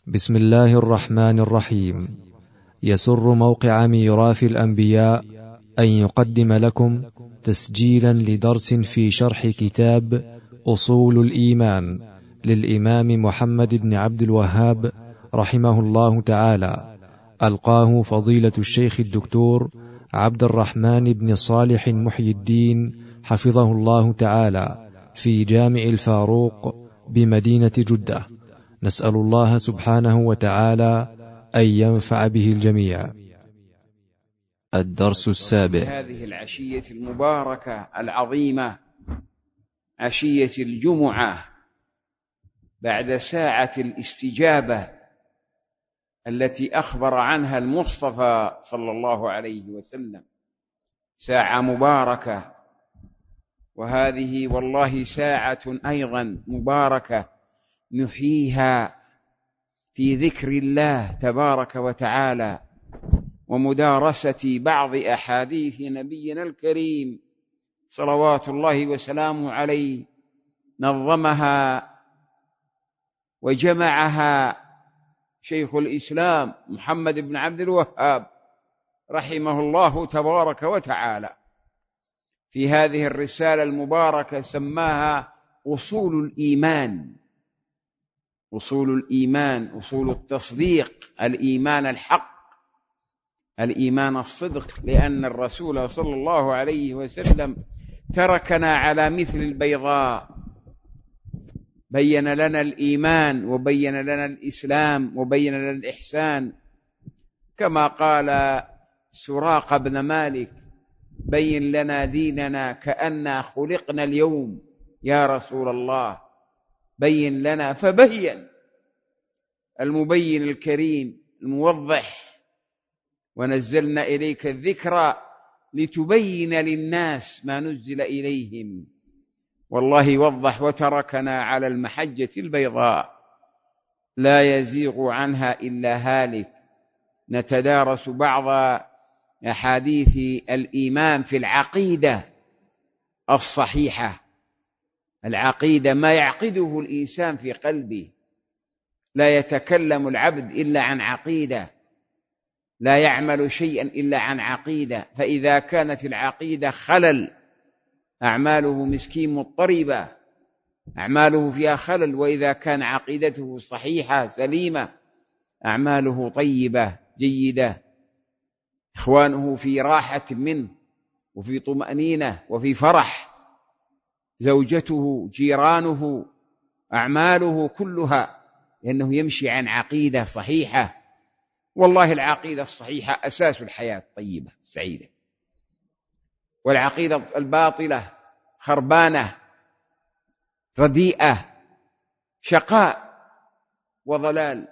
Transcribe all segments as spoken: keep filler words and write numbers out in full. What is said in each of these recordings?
بسم الله الرحمن الرحيم. يسر موقع ميراث الأنبياء أن يقدم لكم تسجيلا لدرس في شرح كتاب أصول الإيمان للإمام محمد بن عبد الوهاب رحمه الله تعالى، ألقاه فضيلة الشيخ الدكتور عبد الرحمن بن صالح محي الدين حفظه الله تعالى في جامع الفاروق بمدينة جدة. نسأل الله سبحانه وتعالى أن ينفع به الجميع. الدرس السابع. هذه العشية المباركة العظيمة، عشية الجمعة، بعد ساعة الاستجابة التي أخبر عنها المصطفى صلى الله عليه وسلم، ساعة مباركة، وهذه والله ساعة أيضا مباركة نحييها في ذكر الله تبارك وتعالى ومدارسة بعض أحاديث نبينا الكريم صلوات الله وسلامه عليه، نظمها وجمعها شيخ الإسلام محمد بن عبد الوهاب رحمه الله تبارك وتعالى في هذه الرسالة المباركة، سماها أصول الإيمان. أصول الإيمان، أصول التصديق، الإيمان الحق، الإيمان الصدق، لأن الرسول صلى الله عليه وسلم تركنا على مثل البيضاء، بين لنا الإيمان وبين لنا الإسلام وبين لنا الإحسان، كما قال سراقة بن مالك: بين لنا ديننا كأننا خلقنا اليوم يا رسول الله، بين لنا. فبين المبين الكريم الموضح: ونزلنا إليك الذكر لتبين للناس ما نزل إليهم. والله وضح وتركنا على المحجة البيضاء لا يزيغ عنها إلا هالك. نتدارس بعض أحاديث الإيمان في العقيدة الصحيحة، العقيدة ما يعقده الإنسان في قلبه. لا يتكلم العبد إلا عن عقيدة، لا يعمل شيئا إلا عن عقيدة. فإذا كانت العقيدة خلل، أعماله مسكين مضطربة، أعماله فيها خلل. وإذا كان عقيدته صحيحة سليمة، أعماله طيبة جيدة، إخوانه في راحة منه وفي طمأنينة وفي فرح، زوجته، جيرانه، أعماله كلها، لأنه يمشي عن عقيدة صحيحة. والله العقيدة الصحيحة أساس الحياة الطيبة السعيدة، والعقيدة الباطلة خربانة رديئة، شقاء وضلال.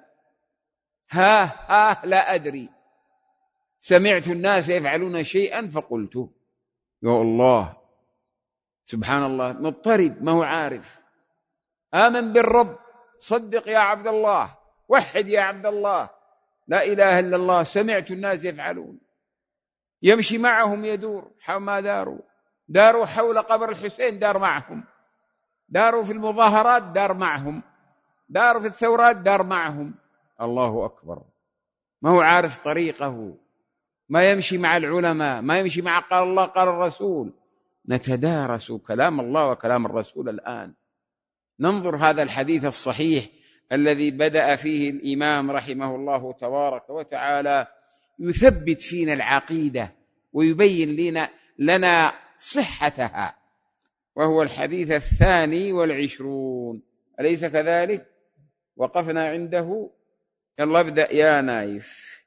ها ها لا أدري، سمعت الناس يفعلون شيئا فقلت يا الله، سبحان الله، مضطرب، ما هو عارف. آمن بالرب، صدق يا عبد الله، وحد يا عبد الله، لا إله إلا الله. سمعت الناس يفعلون، يمشي معهم، يدور. ما داروا داروا حول قبر الحسين، دار معهم. داروا في المظاهرات، دار معهم. داروا في الثورات، دار معهم. الله أكبر، ما هو عارف طريقه، ما يمشي مع العلماء، ما يمشي مع قال الله قال الرسول. نتدارس كلام الله وكلام الرسول الآن. ننظر هذا الحديث الصحيح الذي بدأ فيه الإمام رحمه الله تبارك وتعالى يثبت فينا العقيدة ويبين لنا, لنا صحتها، وهو الحديث الثاني والعشرون، أليس كذلك؟ وقفنا عنده. يلا ابدأ يا نايف.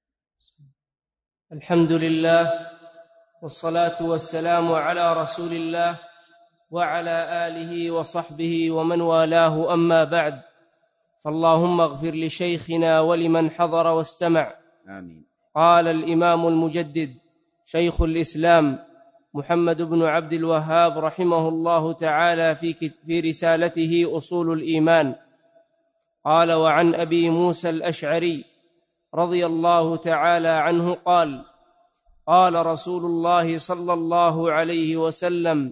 الحمد لله والصلاة والسلام على رسول الله وعلى آله وصحبه ومن والاه، أما بعد، فاللهم اغفر لشيخنا ولمن حضر واستمع. آمين. قال الإمام المجدد شيخ الإسلام محمد بن عبد الوهاب رحمه الله تعالى في في رسالته أصول الإيمان، قال: وعن أبي موسى الأشعري رضي الله تعالى عنه قال: قال رسول الله صلى الله عليه وسلم: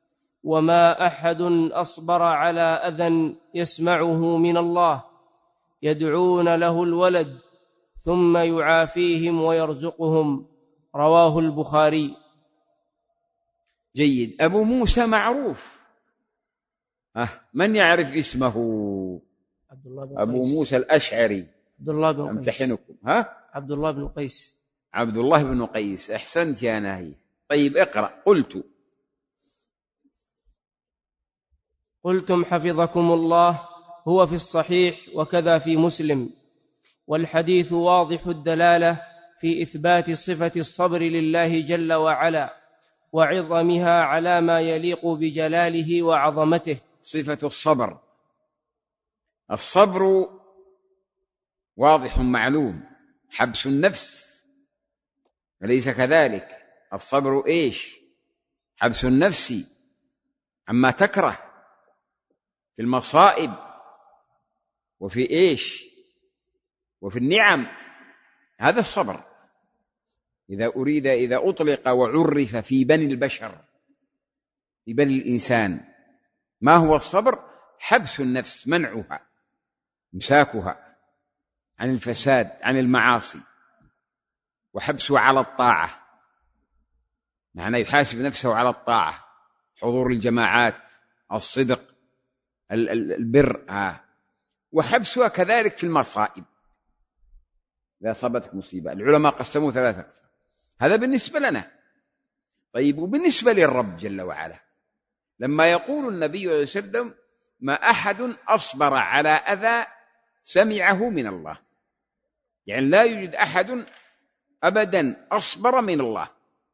وما أحد أصبر على أذى يسمعه من الله يدعون له الولد ثم يعافيهم ويرزقهم. رواه البخاري. جيد. أبو موسى معروف، أه من يعرف اسمه؟ عبد الله بن أبو قيس. موسى الأشعري. عبد الله بن قيس. أمتحنكم. ها؟ عبد الله بن قيس. عبد الله بن قيس. أحسنت يا ناهي. طيب اقرأ. قلت قلتم حفظكم الله هو في الصحيح وكذا في مسلم، والحديث واضح الدلالة في إثبات صفة الصبر لله جل وعلا وعظمها على ما يليق بجلاله وعظمته. صفة الصبر، الصبر واضح معلوم، حبس النفس، أليس كذلك؟ الصبر إيش؟ حبس النفس عما تكره في المصائب وفي إيش؟ وفي النعم. هذا الصبر إذا أريد، إذا أطلق وعرف في بني البشر، في بني الإنسان، ما هو الصبر؟ حبس النفس، منعها، امساكها عن الفساد، عن المعاصي، وحبسها على الطاعة، معنى يحاسب نفسه على الطاعة، حضور الجماعات، الصدق، البر، آه. وحبسها كذلك في المصائب إذا أصابتك مصيبة. العلماء قسموا ثلاثة أقسام، هذا بالنسبة لنا. طيب، وبالنسبة للرب جل وعلا، لما يقول النبي صلى الله عليه وسلم ما أحد أصبر على أذى سمعه من الله، يعني لا يوجد أحد أبدا أصبر من الله،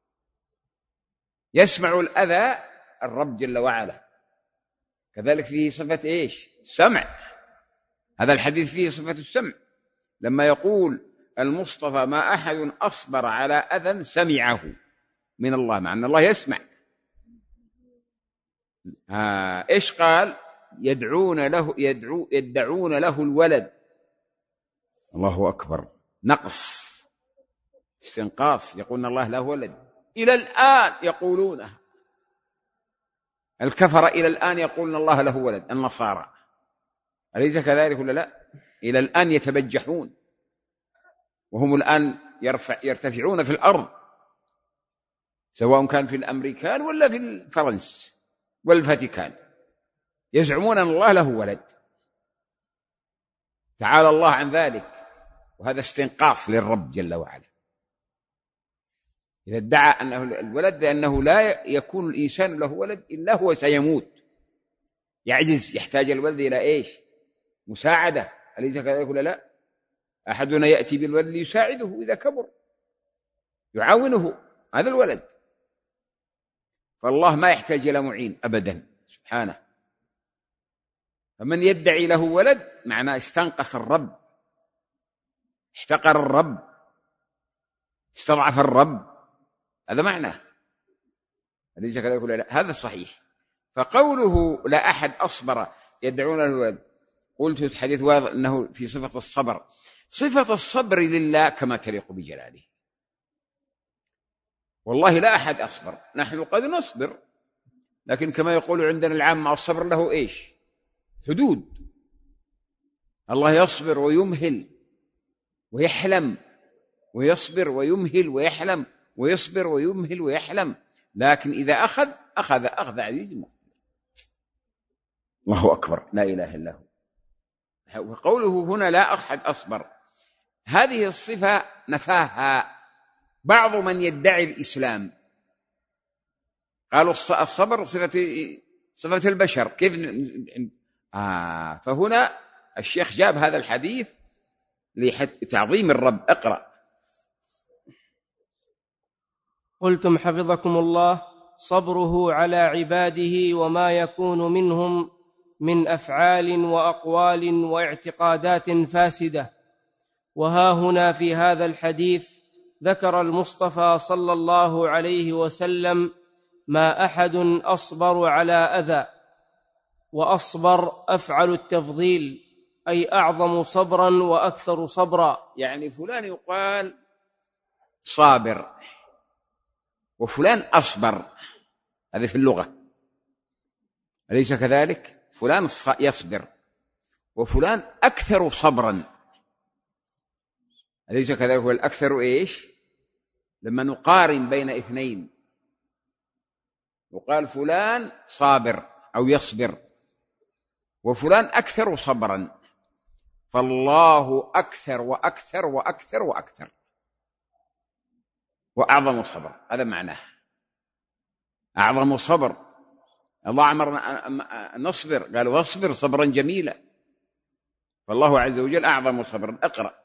يسمع الأذى الرب جل وعلا. كذلك فيه صفة إيش؟ السمع. هذا الحديث فيه صفة السمع، لما يقول المصطفى ما أحد أصبر على أذى سمعه من الله، مع أن الله يسمع. آه إيش قال؟ يدعون له يدعو يدعون له الولد. الله أكبر، نقص، استنقاص، يقولون الله له ولد إلى الآن يقولونه. الكفر إلى الآن يقولون الله له ولد، النصارى، أليس كذلك ولا لا؟ إلى الآن يتبجحون، وهم الآن يرفع يرتفعون في الأرض، سواء كان في الأمريكان ولا في فرنسا والفاتيكان، يزعمون أن الله له ولد. تعالى الله عن ذلك، وهذا استنقاص للرب جل وعلا. إذا ادعى أنه الولد، لأنه لا يكون الإنسان له ولد إلا هو سيموت، يعجز، يحتاج الولد إلى إيش؟ مساعدة، أليس كذلك ولا لا؟ أحدنا يأتي بالولد ليساعده إذا كبر، يعاونه، هذا الولد. فالله ما يحتاج إلى معين أبدا سبحانه. فمن يدعي له ولد معناه استنقص الرب، احتقر الرب، استضعف الرب، هذا معناه، أليس كذلك ولا لا؟ هذا الصحيح. فقوله لا أحد أصبر يدعون له الولد، قلت الحديث واضح أنه في صفة الصبر. صفة الصبر لله كما تليق بجلاله. والله لا أحد أصبر، نحن قد نصبر، لكن كما يقول عندنا العامة الصبر له إيش؟ حدود. الله يصبر ويمهل ويحلم، ويصبر ويمهل ويحلم، ويصبر ويمهل ويحلم، لكن إذا أخذ أخذ أخذ عزيز مقتدر. الله أكبر، لا إله إلا هو. وقوله هنا لا أحد أصبر، هذه الصفة نفاها بعض من يدعي الإسلام، قالوا الصبر صفة صفة البشر، كيف؟ آه فهنا الشيخ جاب هذا الحديث لتعظيم الرب. اقرأ. قلتم حفظكم الله صبره على عباده وما يكون منهم من أفعال وأقوال واعتقادات فاسدة. وها هنا في هذا الحديث ذكر المصطفى صلى الله عليه وسلم ما أحد أصبر على أذى، وأصبر أفعل التفضيل، أي أعظم صبرا وأكثر صبرا. يعني فلان يقال صابر وفلان أصبر، هذا في اللغة، أليس كذلك؟ فلان يصبر وفلان أكثر صبرا، أليس كذلك؟ هو الأكثر إيش؟ لما نقارن بين اثنين وقال فلان صابر أو يصبر وفلان أكثر صبرا، فالله أكثر وأكثر وأكثر وأكثر وأعظم صبر. هذا معناه أعظم صبر. الله أمرنا نصبر، قال واصبر صبرا جميلا، فالله عز وجل أعظم صبرا. اقرأ.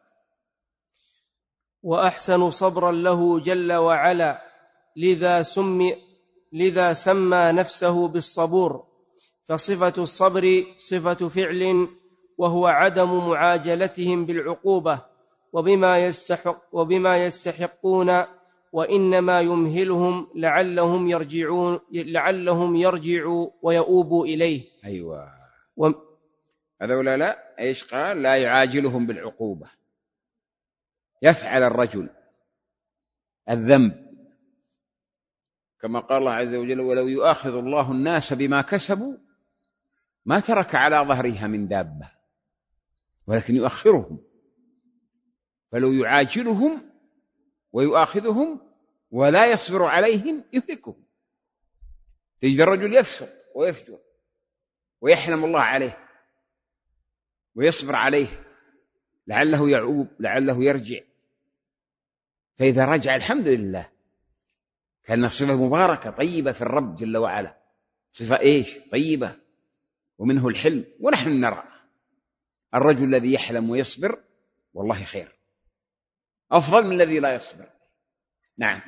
وأحسن صبرا له جل وعلا، لذا سمي لذا سمى نفسه بالصبور، فصفة الصبر صفة فعل، وهو عدم معاجلتهم بالعقوبة وبما يستحق وبما يستحقون، وإنما يمهلهم لعلهم يرجعون لعلهم يرجعوا ويؤوبوا إليه. أيوة. و... هذا ولا لا؟ إيش قال؟ لا يعاجلهم بالعقوبة. يفعل الرجل الذنب كما قال الله عز وجل: ولو يؤاخذ الله الناس بما كسبوا ما ترك على ظهرها من دابة ولكن يؤخرهم، فلو يعاجلهم ويؤاخذهم ولا يصبر عليهم يهلكهم. تجد الرجل يفسق ويفجر ويحلم الله عليه ويصبر عليه لعله يعوب لعله يرجع، فإذا رجع الحمد لله، كان صفة مباركة طيبة في الرب جل وعلا، صفة إيش؟ طيبة، ومنه الحلم. ونحن نرى الرجل الذي يحلم ويصبر والله خير، أفضل من الذي لا يصبر. نعم.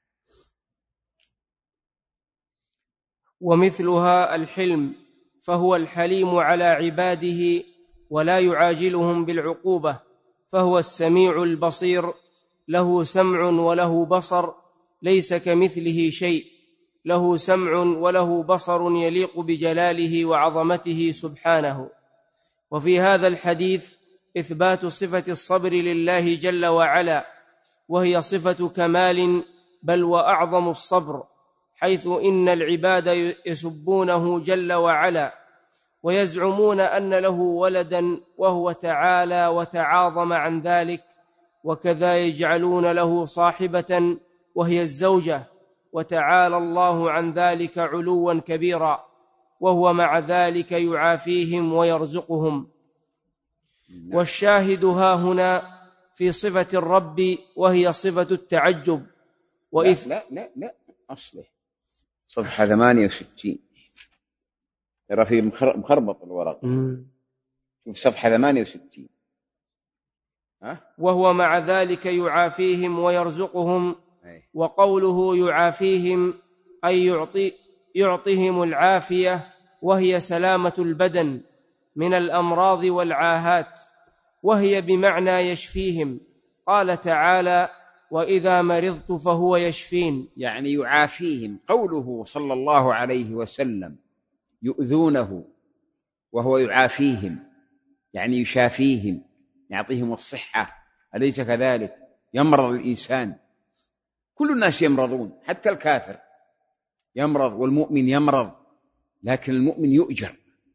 ومثلها الحلم، فهو الحليم على عباده ولا يعاجلهم بالعقوبة، فهو السميع البصير، له سمع وله بصر، ليس كمثله شيء، له سمع وله بصر يليق بجلاله وعظمته سبحانه. وفي هذا الحديث إثبات صفة الصبر لله جل وعلا، وهي صفة كمال بل وأعظم الصبر، حيث إن العباد يسبونه جل وعلا ويزعمون أن له ولدا وهو تعالى وتعاظم عن ذلك، وكذا يجعلون له صاحبة وهي الزوجة، وتعالى الله عن ذلك علوا كبيرا، وهو مع ذلك يعافيهم ويرزقهم. والشاهد ها هنا في صفة الرب وهي صفة التعجب. وإث لا لا لا أصله صفحة ثمانية وستين، ترى في مخربط الورق، شوف صفحة ثمانية وستين. ها؟ وهو مع ذلك يعافيهم ويرزقهم. وقوله يعافيهم أي يعطي يعطيهم العافية، وهي سلامة البدن من الأمراض والعاهات، وهي بمعنى يشفيهم. قال تعالى: وإذا مرضت فهو يشفين، يعني يعافيهم. قوله صلى الله عليه وسلم يؤذونه وهو يعافيهم، يعني يشافيهم، يعطيهم الصحة، أليس كذلك؟ يمرض الإنسان، كل الناس يمرضون، حتى الكافر يمرض والمؤمن يمرض، لكن المؤمن يؤجر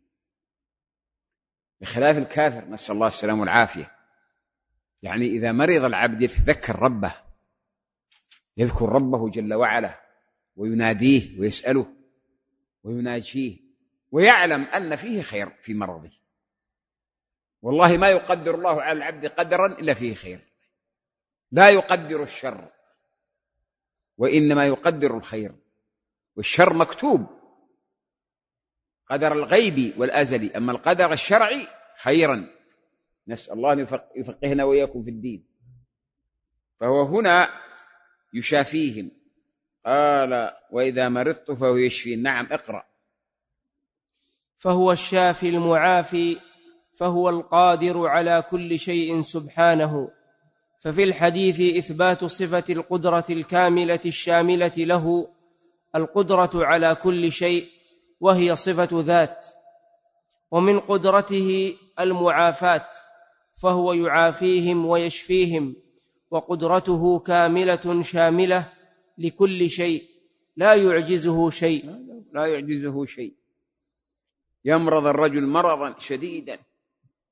بخلاف الكافر، نسأل الله السلامة والعافية. يعني إذا مرض العبد يتذكر ربه، يذكر ربه جل وعلا ويناديه ويسأله ويناجيه، ويعلم أن فيه خير في مرضه. والله ما يقدر الله على العبد قدرا إلا فيه خير، لا يقدر الشر وإنما يقدر الخير، والشر مكتوب، قدر الغيب والأزلي، أما القدر الشرعي خيرا. نسأل الله أن يفقهنا وإياكم في الدين. فهو هنا يشافيهم، قال: وإذا مرضت فهو يشفين. نعم، اقرأ. فهو الشافي المعافي، فهو القادر على كل شيء سبحانه. ففي الحديث إثبات صفة القدرة الكاملة الشاملة له، القدرة على كل شيء، وهي صفة ذات. ومن قدرته المعافاة، فهو يعافيهم ويشفيهم، وقدرته كاملة شاملة لكل شيء، لا يعجزه شيء. لا يعجزه شيء. يمرض الرجل مرضا شديدا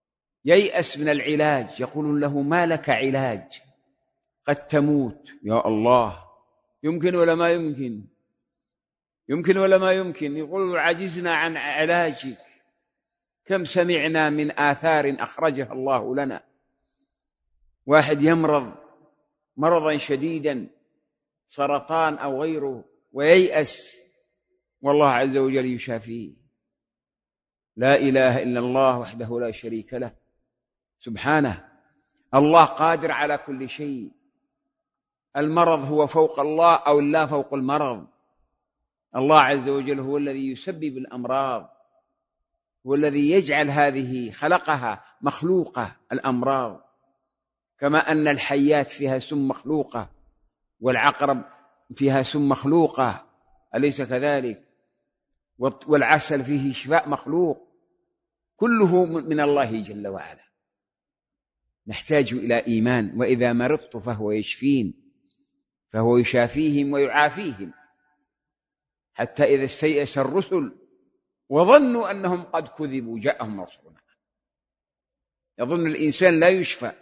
ييأس من العلاج، يقولون له ما لك علاج، قد تموت. يا الله، يمكن ولا ما يمكن؟ يمكن ولا ما يمكن؟ يقول عجزنا عن علاجك. كم سمعنا من آثار أخرجها الله لنا، واحد يمرض مرضا شديدا، سرطان أو غيره، وييأس، والله عز وجل يشافيه. لا إله إلا الله وحده لا شريك له سبحانه. الله قادر على كل شيء. المرض هو فوق الله أو الله فوق المرض. الله عز وجل هو الذي يسبب الأمراض، هو الذي يجعل هذه خلقها مخلوقة الأمراض، كما أن الحيات فيها سم مخلوقة والعقرب فيها سم مخلوقة، أليس كذلك؟ والعسل فيه شفاء مخلوق، كله من الله جل وعلا. نحتاج إلى إيمان. وإذا مرضت فهو يشفين، فهو يشافيهم ويعافيهم، حتى إذا استيأس الرسل وظنوا أنهم قد كذبوا جاءهم نصرنا. يظن الإنسان لا يشفى.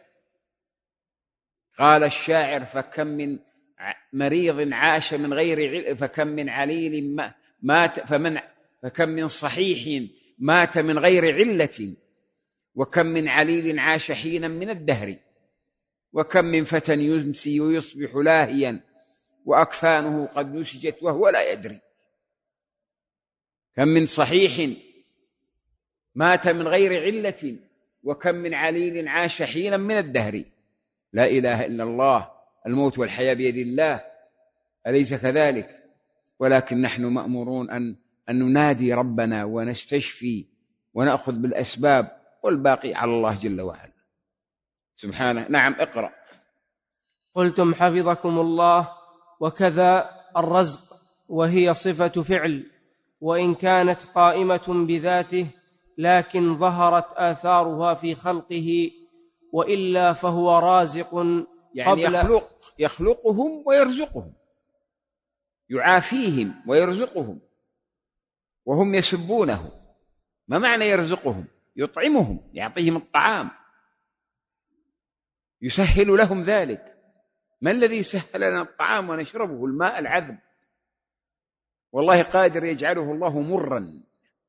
قال الشاعر: فكم من مريض عاش من غير علم، فكم من عليل مات، فمن فكم من صحيح مات من غير علة، وكم من عليل عاش حينا من الدهر، وكم من فتى يمسي ويصبح لاهيا، وأكفانه قد نسجت وهو لا يدري. كم من صحيح مات من غير علة، وكم من عليل عاش حينا من الدهر. لا إله إلا الله. الموت والحياة بيد الله، أليس كذلك؟ ولكن نحن مأمورون أن أن ننادي ربنا ونستشفي ونأخذ بالأسباب، والباقي على الله جل وعلا سبحانه. نعم، اقرأ. قلتم حفظكم الله: وكذا الرزق، وهي صفة فعل، وإن كانت قائمة بذاته، لكن ظهرت آثارها في خلقه، وإلا فهو رازق. يعني قبل يخلق يخلقهم ويرزقهم، يعافيهم ويرزقهم وهم يسبونه. ما معنى يرزقهم؟ يطعمهم، يعطيهم الطعام، يسهل لهم ذلك. ما الذي سهل لنا الطعام ونشربه؟ الماء العذب. والله قادر يجعله الله مرا،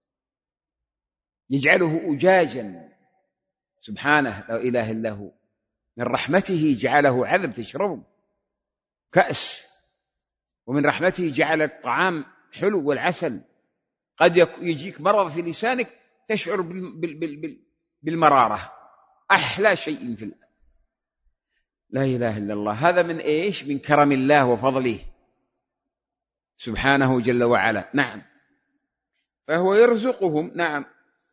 يجعله أجاجا سبحانه، لا إله إلا هو. من رحمته جعله عذب تشربه، كأس. ومن رحمته جعل الطعام حلو والعسل. قد يجيك مرض في لسانك تشعر بالمرارة، أحلى شيء في الأرض. لا إله إلا الله. هذا من إيش؟ من كرم الله وفضله سبحانه جل وعلا. نعم، فهو يرزقهم. نعم،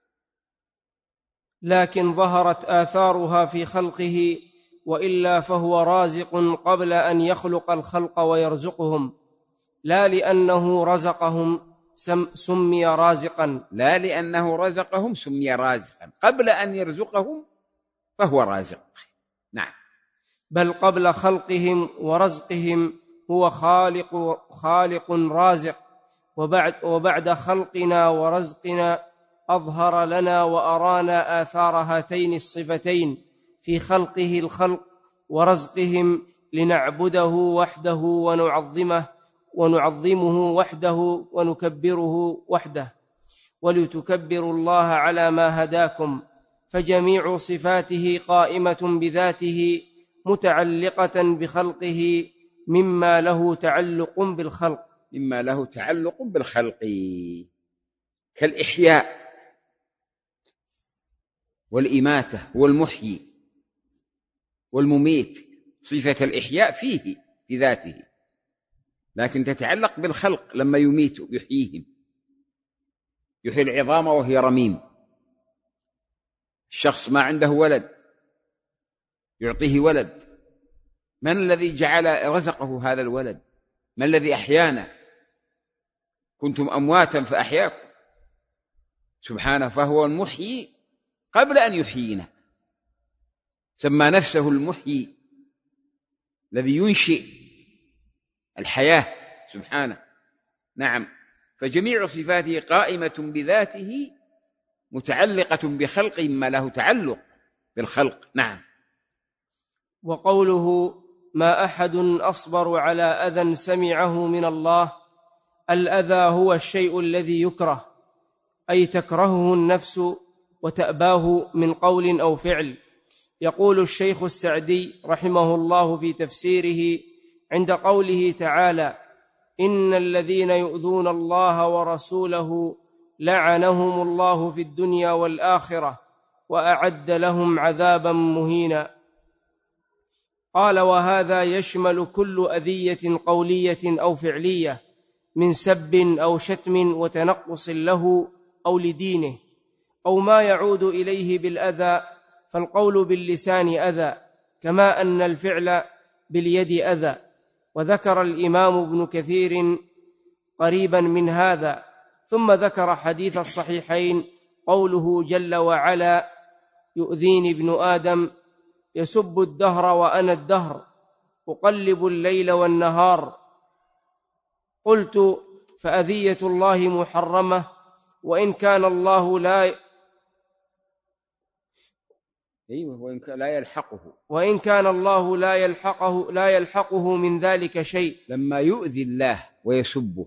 لكن ظهرت آثارها في خلقه، وإلا فهو رازق قبل أن يخلق الخلق ويرزقهم، لا لأنه رزقهم سمي رازقا لا لأنه رزقهم سمي رازقا، قبل أن يرزقهم فهو رازق. نعم، بل قبل خلقهم ورزقهم هو خالق خالق رازق، وبعد, وبعد خلقنا ورزقنا أظهر لنا وأرانا آثار هاتين الصفتين في خلقه الخلق ورزقهم، لنعبده وحده ونعظمه ونعظمه وحده ونكبره وحده، ولتكبروا الله على ما هداكم. فجميع صفاته قائمة بذاته متعلقة بخلقه، مما له تعلق بالخلق مما له تعلق بالخلق كالإحياء والإماتة والمحيي والمميت. صفة الإحياء فيه في ذاته، لكن تتعلق بالخلق لما يميت يحييهم. يحيي العظام وهي رميم. الشخص ما عنده ولد يعطيه ولد، من الذي جعل رزقه هذا الولد؟ من الذي أحيانا؟ كنتم أمواتا فأحياكم سبحانه. فهو المحيي قبل أن يحيينا، سمى نفسه المحيي الذي ينشئ الحياة سبحانه. نعم، فجميع صفاته قائمة بذاته متعلقة بخلقه، ما له تعلق بالخلق. نعم. وقوله ما أحد أصبر على أذى سمعه من الله، الأذى هو الشيء الذي يكره، أي تكرهه النفس وتأباه من قول أو فعل. يقول الشيخ السعدي رحمه الله في تفسيره عند قوله تعالى إن الذين يؤذون الله ورسوله لعنهم الله في الدنيا والآخرة وأعد لهم عذابا مهينا. قال وهذا يشمل كل أذية قولية أو فعلية من سب أو شتم وتنقص له أو لدينه أو ما يعود إليه بالأذى، فالقول باللسان أذى كما أن الفعل باليد أذى. وذكر الإمام ابن كثير قريبا من هذا، ثم ذكر حديث الصحيحين قوله جل وعلا يؤذيني ابن آدم يسب الدهر وأنا الدهر أقلب الليل والنهار. قلت فأذية الله محرمة وإن كان الله لا أيوه وإن كان لا يلحقه وإن كان الله لا يلحقه لا يلحقه من ذلك شيء. لما يؤذي الله ويسبه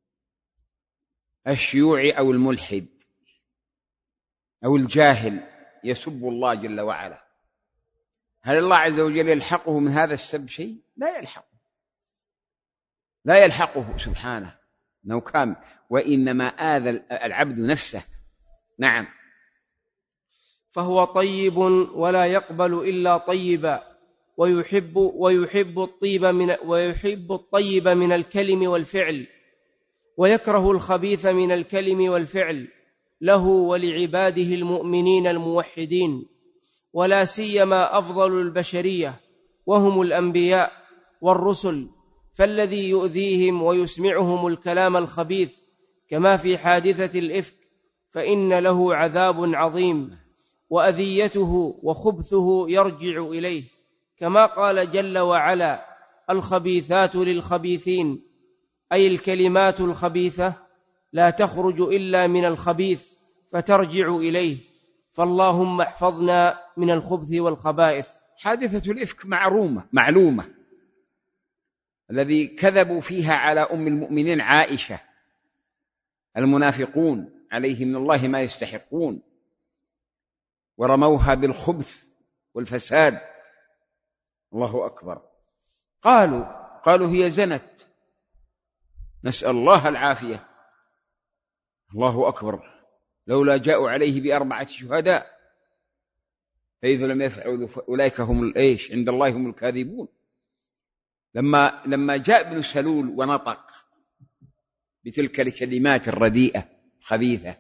الشيوعي أو الملحد أو الجاهل يسب الله جل وعلا، هل الله عز وجل يلحقه من هذا السب شيء؟ لا يلحقه، لا يلحقه سبحانه أنه كامل، وإنما آذى العبد نفسه. نعم. فهو طيب ولا يقبل إلا طيبا، ويحب ويحب الطيب من ويحب الطيب من الكلم والفعل، ويكره الخبيث من الكلم والفعل له ولعباده المؤمنين الموحدين، ولا سيما أفضل البشرية وهم الأنبياء والرسل، فالذي يؤذيهم ويسمعهم الكلام الخبيث كما في حادثة الإفك فإن له عذاب عظيم، وأذيته وخبثه يرجع إليه، كما قال جل وعلا الخبيثات للخبيثين، أي الكلمات الخبيثة لا تخرج إلا من الخبيث فترجع إليه، فاللهم احفظنا من الخبث والخبائث. حادثة الإفك معرومة معلومة، الذي كذبوا فيها على أم المؤمنين عائشة المنافقون عليهم من الله ما يستحقون، ورموها بالخبث والفساد. الله أكبر. قالوا قالوا هي زنت، نسأل الله العافية. الله أكبر. لولا جاءوا عليه بأربعة شهداء فإذا لم يفعلوا أولئك هم الإيش عند الله هم الكاذبون. لما لما جاء ابن سلول ونطق بتلك الكلمات الرديئة الخبيثة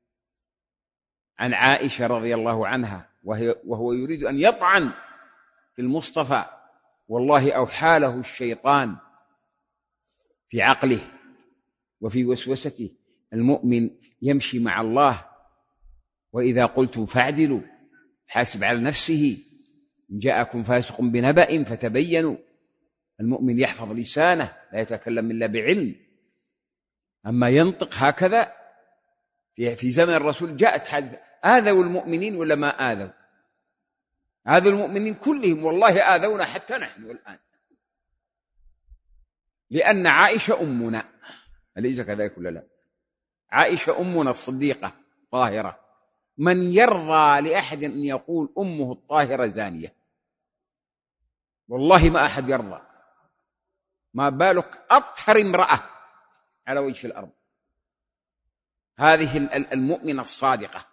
عن عائشة رضي الله عنها، وهو يريد أن يطعن في المصطفى، والله أوحى له الشيطان في عقله وفي وسوسته. المؤمن يمشي مع الله، وإذا قلتم فاعدلوا، حاسب على نفسه، إن جاءكم فاسق بنبأ فتبينوا. المؤمن يحفظ لسانه لا يتكلم إلا بعلم، أما ينطق هكذا. في زمن الرسول جاءت حادثة آذوا المؤمنين ولا ما آذوا؟ آذوا المؤمنين كلهم، والله آذونا حتى نحن الآن، لأن عائشة أمنا، أليس كذلك ولا لا؟ عائشة أمنا الصديقة طاهرة، من يرضى لأحد أن يقول أمه الطاهرة زانية؟ والله ما أحد يرضى، ما بالك أطهر امرأة على وجه الأرض، هذه المؤمنة الصادقة،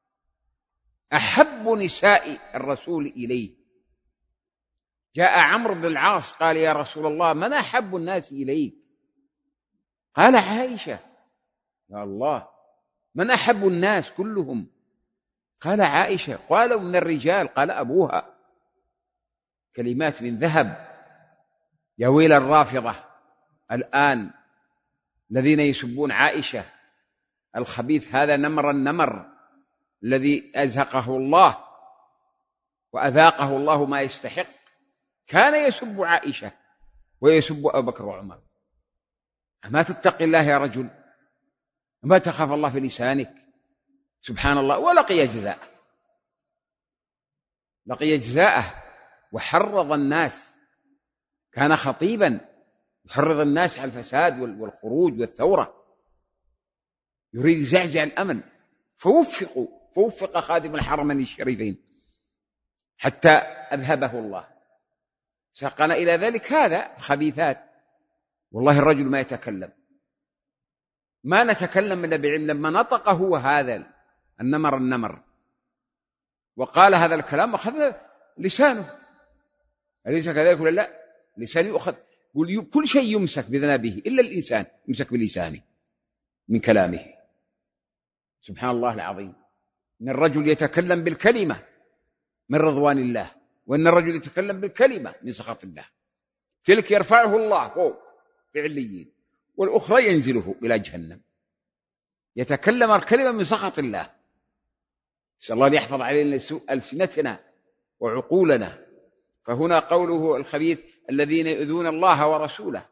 أحب نساء الرسول إليه. جاء عمرو بن العاص قال يا رسول الله من أحب الناس إليك؟ قال عائشة. يا الله، من أحب الناس كلهم؟ قال عائشة. قالوا من الرجال؟ قال أبوها. كلمات من ذهب. يا ويل الرافضة الآن الذين يسبون عائشة. الخبيث هذا نمر النمر الذي أزهقه الله وأذاقه الله ما يستحق، كان يسب عائشة ويسب أبو بكر وعمر. أما تتقي الله يا رجل؟ ما تخاف الله في لسانك؟ سبحان الله. ولقي جزاء. لقي جزاءه وحرض الناس، كان خطيبا يحرض الناس على الفساد والخروج والثورة، يريد يزعزع الأمن، فوفقوا فوفق خادم الحرمين الشريفين حتى أذهبه الله. ساقنا إلى ذلك هذا الخبيثات. والله الرجل ما يتكلم، ما نتكلم من بعلم، لما نطق هو هذا النمر النمر وقال هذا الكلام أخذ لسانه، أليس كذلك ولا لا؟ لسانه يؤخذ، كل شيء يمسك بذنبه إلا الإنسان يمسك بلسانه من كلامه. سبحان الله العظيم، إن الرجل يتكلم بالكلمة من رضوان الله، وإن الرجل يتكلم بالكلمة من سخط الله. تلك يرفعه الله فوق في عليين، والأخرى ينزله إلى جهنم. يتكلم الكلمة من سخط الله. نسأل الله أن يحفظ علينا ألسنتنا وعقولنا. فهنا قوله الخبيث الذين يؤذون الله ورسوله.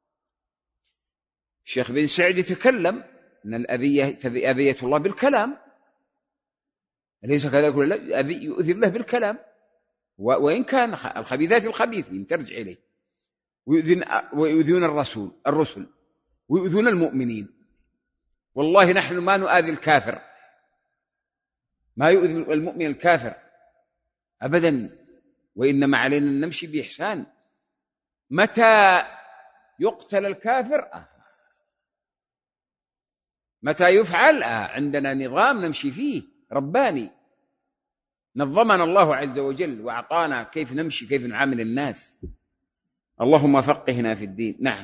الشيخ بن سعيد يتكلم أن الأذية أذية الله بالكلام، أليس كذلك؟ يؤذي الله بالكلام، وإن كان الخبيثات الخبيثين ترجع إليه، ويؤذون الرسول الرسل ويؤذون المؤمنين. والله نحن ما نؤذي الكافر، ما يؤذي المؤمن الكافر أبدا، وإنما علينا أن نمشي بإحسان. متى يقتل الكافر؟ آه. متى يفعل؟ آه. عندنا نظام نمشي فيه رباني، نظمنا الله عز وجل وأعطانا كيف نمشي، كيف نعامل الناس. اللهم فقهنا في الدين. نعم.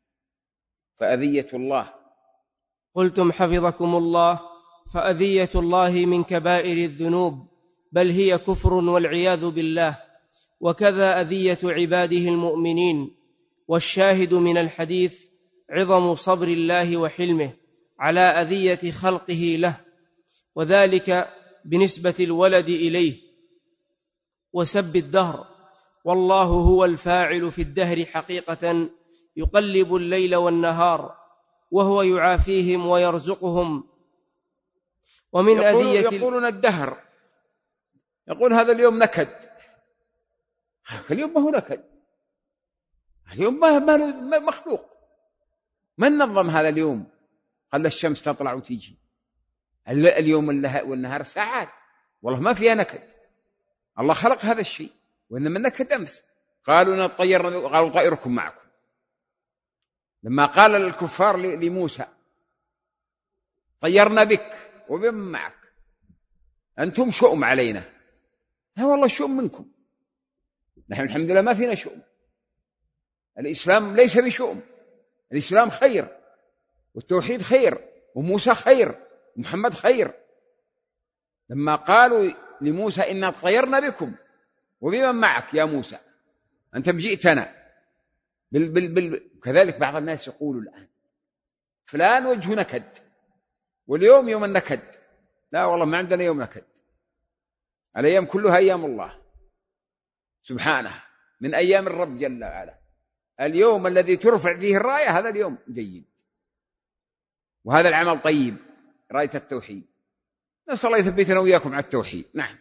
فأذية الله. قلتم حفظكم الله: فأذية الله من كبائر الذنوب، بل هي كفر والعياذ بالله، وكذا أذية عباده المؤمنين. والشاهد من الحديث عظم صبر الله وحلمه على أذية خلقه له، وذلك بنسبة الولد إليه وسب الدهر، والله هو الفاعل في الدهر حقيقة، يقلب الليل والنهار، وهو يعافيهم ويرزقهم. ومن يقول أذية يقولون الدهر، يقول هذا اليوم نكد، اليوم ما هو نكد، اليوم ما مخلوق، من نظم هذا اليوم؟ خلى الشمس تطلع وتيجي. اليوم والنهار ساعات، والله ما فيها نكد، الله خلق هذا الشيء. وإنما النكد أمس قالوا نطير، قالوا طائركم معكم. لما قال الكفار لموسى طيرنا بك وبمن معك، أنتم شؤم علينا. لا والله شؤم منكم، نحن الحمد لله ما فينا شؤم. الإسلام ليس بشؤم، الإسلام خير، والتوحيد خير، وموسى خير، ومحمد خير. لما قالوا لموسى إنا طيرنا بكم وبمن معك يا موسى، أنت جئتنا بال بال بال كذلك بعض الناس يقولوا الآن فلان وجه نكد، واليوم يوم النكد. لا والله ما عندنا يوم نكد، الأيام كلها أيام الله سبحانه، من أيام الرب جل وعلا. اليوم الذي ترفع فيه الراية هذا اليوم جيد، وهذا العمل طيب، راية التوحيد. نسأل الله يثبتنا وإياكم على التوحيد. نعم.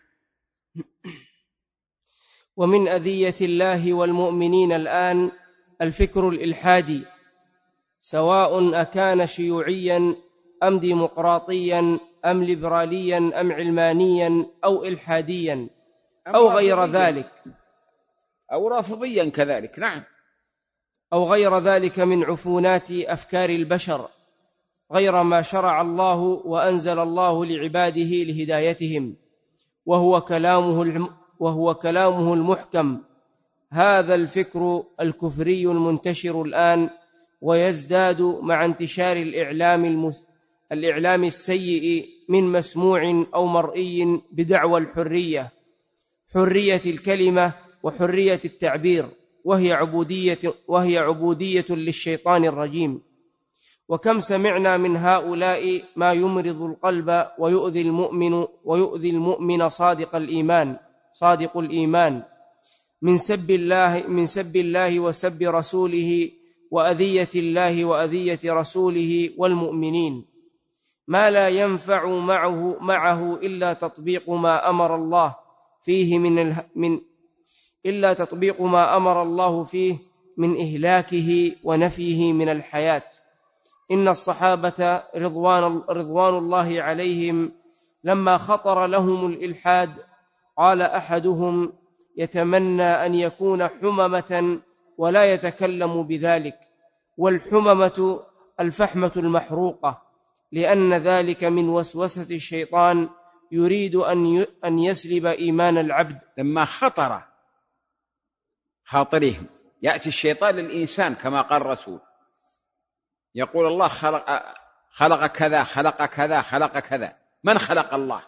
ومن أذية الله والمؤمنين الآن الفكر الإلحادي، سواء أكان شيوعيا أم ديمقراطيا أم ليبراليا أم علمانيا أو إلحاديا أو غير ذلك، أو رافضيا كذلك. نعم. أو غير ذلك من عفونات أفكار البشر، غير ما شرع الله وأنزل الله لعباده لهدايتهم، وهو كلامه الم وهو كلامه المحكم. هذا الفكر الكفري المنتشر الآن، ويزداد مع انتشار الإعلام, المس... الإعلام السيء من مسموع أو مرئي بدعوى الحرية، حرية الكلمة وحرية التعبير، وهي عبودية, وهي عبودية للشيطان الرجيم. وكم سمعنا من هؤلاء ما يمرض القلب ويؤذي المؤمن ويؤذي المؤمن صادق الإيمان صادق الإيمان من سب الله من سب الله وسب رسوله، وأذية الله وأذية رسوله والمؤمنين، ما لا ينفع معه معه إلا تطبيق ما أمر الله فيه من, من إلا تطبيق ما أمر الله فيه من إهلاكه ونفيه من الحياة. إن الصحابة رضوان, رضوان الله عليهم لما خطر لهم الإلحاد قال أحدهم يتمنى أن يكون حممة ولا يتكلم بذلك، والحممة الفحمة المحروقة، لأن ذلك من وسوسة الشيطان يريد أن يسلب إيمان العبد. لما خطر خاطرهم يأتي الشيطان للإنسان كما قال الرسول، يقول الله خلق, خلق كذا خلق كذا خلق كذا، من خلق الله؟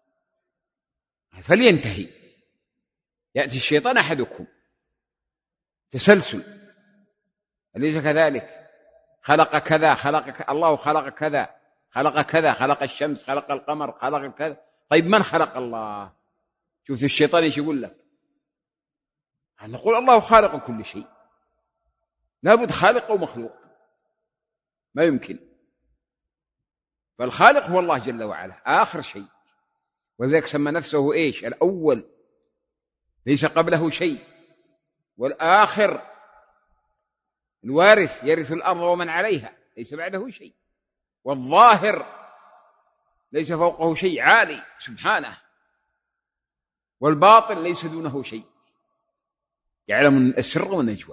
فلينتهي. يأتي الشيطان أحدكم تسلسل، أليس كذلك؟ خلق كذا خلق ك... الله خلق كذا خلق كذا، خلق الشمس خلق القمر خلق كذا. طيب من خلق الله؟ شوف الشيطان ايش يقول لك، نقول الله خالق كل شيء، لابد خالق ومخلوق، ما يمكن. فالخالق هو الله جل وعلا آخر شيء، ولذلك سمى نفسه ايش؟ الأول، ليس قبله شيء، والآخر الوارث يرث الأرض ومن عليها، ليس بعده شيء، والظاهر ليس فوقه شيء عالي سبحانه، والباطن ليس دونه شيء، يعلم السر والنجوى،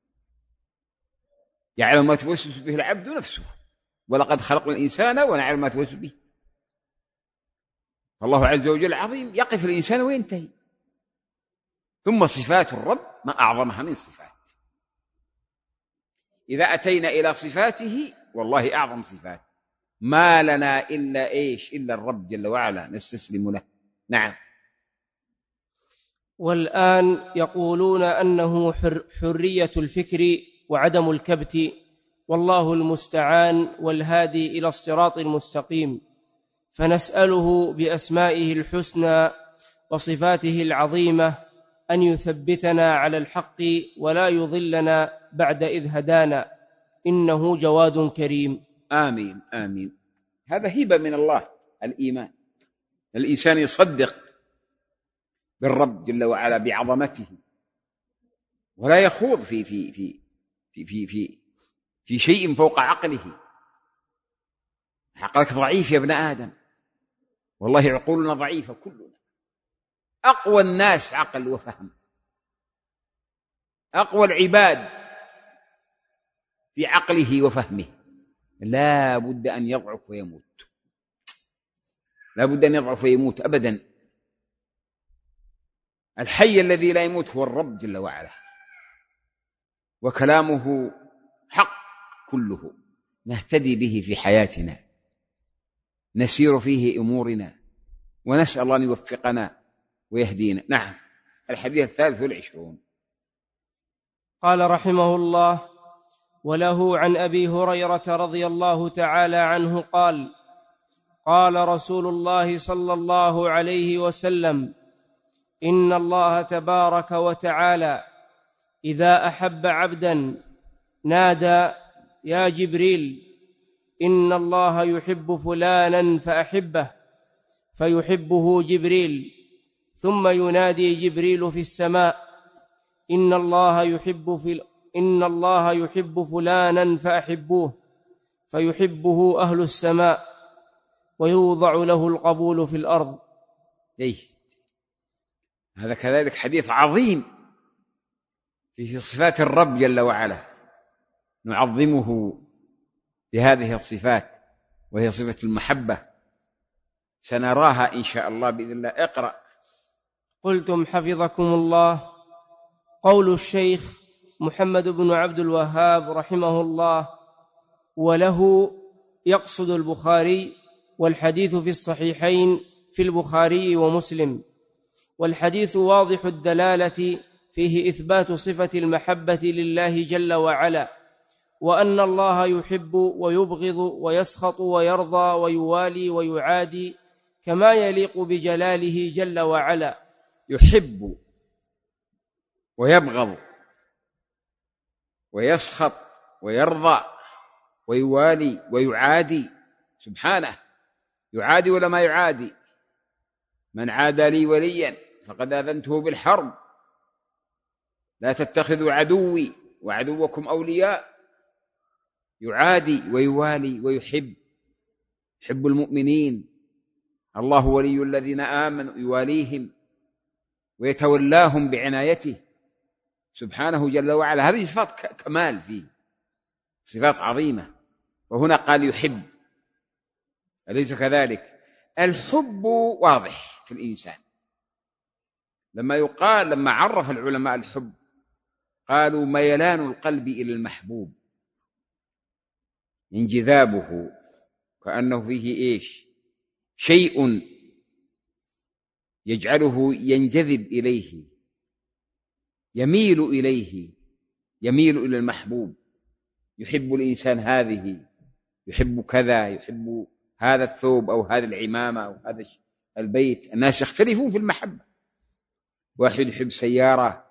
يعلم ما توسوس به العبد نفسه، ولقد خلقنا الإنسان ونعلم ما توسوس به. الله عز وجل عظيم، يقف الإنسان وينتهي. ثم صفات الرب ما أعظمها من صفات. إذا أتينا إلى صفاته والله أعظم صفات، ما لنا إلا إيش؟ إلا الرب جل وعلا نستسلم له. نعم. والآن يقولون أنه حر حرية الفكر وعدم الكبت، والله المستعان والهادي إلى الصراط المستقيم، فنسأله بأسمائه الحسنى وصفاته العظيمة أن يثبتنا على الحق ولا يضلنا بعد إذ هدانا، إنه جواد كريم. آمين آمين. هذا هبة من الله الإيمان، الإنسان يصدق بالرب جل وعلا بعظمته، ولا يخوض في في في في في في, في شيء فوق عقله. عقلك ضعيف يا ابن آدم، والله عقولنا ضعيفة كلنا. أقوى الناس عقل وفهم، أقوى العباد في عقله وفهمه، لا بد أن يضعف ويموت، لا بد أن يضعف ويموت أبدا. الحي الذي لا يموت هو الرب جل وعلا، وكلامه حق كله، نهتدي به في حياتنا، نسير فيه أمورنا، ونسأل الله أن يوفقنا ويهدينا. نعم. الحديث الثالث والعشرون. قال رحمه الله: وله عن أبي هريرة رضي الله تعالى عنه قال: قال رسول الله صلى الله عليه وسلم: إن الله تبارك وتعالى إذا أحب عبدا نادى: يا جبريل إن الله يحب فلانا فأحبه، فيحبه جبريل، ثم ينادي جبريل في السماء: إن الله يحب في إن الله يحب فلانا فأحبوه، فيحبه أهل السماء، ويوضع له القبول في الأرض. إيه؟ هذا كذلك حديث عظيم في صفات الرب جل وعلا، نعظمه بهذه الصفات، وهي صفة المحبة، سنراها إن شاء الله بإذن الله. اقرأ. قلتم حفظكم الله. قول الشيخ محمد بن عبد الوهاب رحمه الله: وله يقصد البخاري، والحديث في الصحيحين في البخاري ومسلم، والحديث واضح الدلالة فيه إثبات صفة المحبة لله جل وعلا، وأن الله يحب ويبغض ويسخط ويرضى ويوالي ويعادي كما يليق بجلاله جل وعلا. يحب ويبغض ويسخط ويرضى ويوالي ويعادي سبحانه. يعادي ولا ما يعادي؟ من عادى لي وليا فقد آذنته بالحرب، لا تتخذوا عدوي وعدوكم أولياء. يعادي ويوالي ويحب، يحب المؤمنين. الله ولي الذين آمنوا، يواليهم ويتولاهم بعنايته سبحانه جل وعلا. هذه صفات كمال فيه، صفات عظيمة. وهنا قال يحب، أليس كذلك؟ الحب واضح في الإنسان. لما يقال لما عرف العلماء الحب قالوا ميلان القلب إلى المحبوب، انجذابه، كأنه فيه إيش؟ شيء يجعله ينجذب إليه، يميل إليه، يميل إلى المحبوب. يحب الإنسان هذه، يحب كذا، يحب هذا الثوب أو هذه العمامة أو هذا البيت. الناس يختلفون في المحبة. واحد يحب سيارة،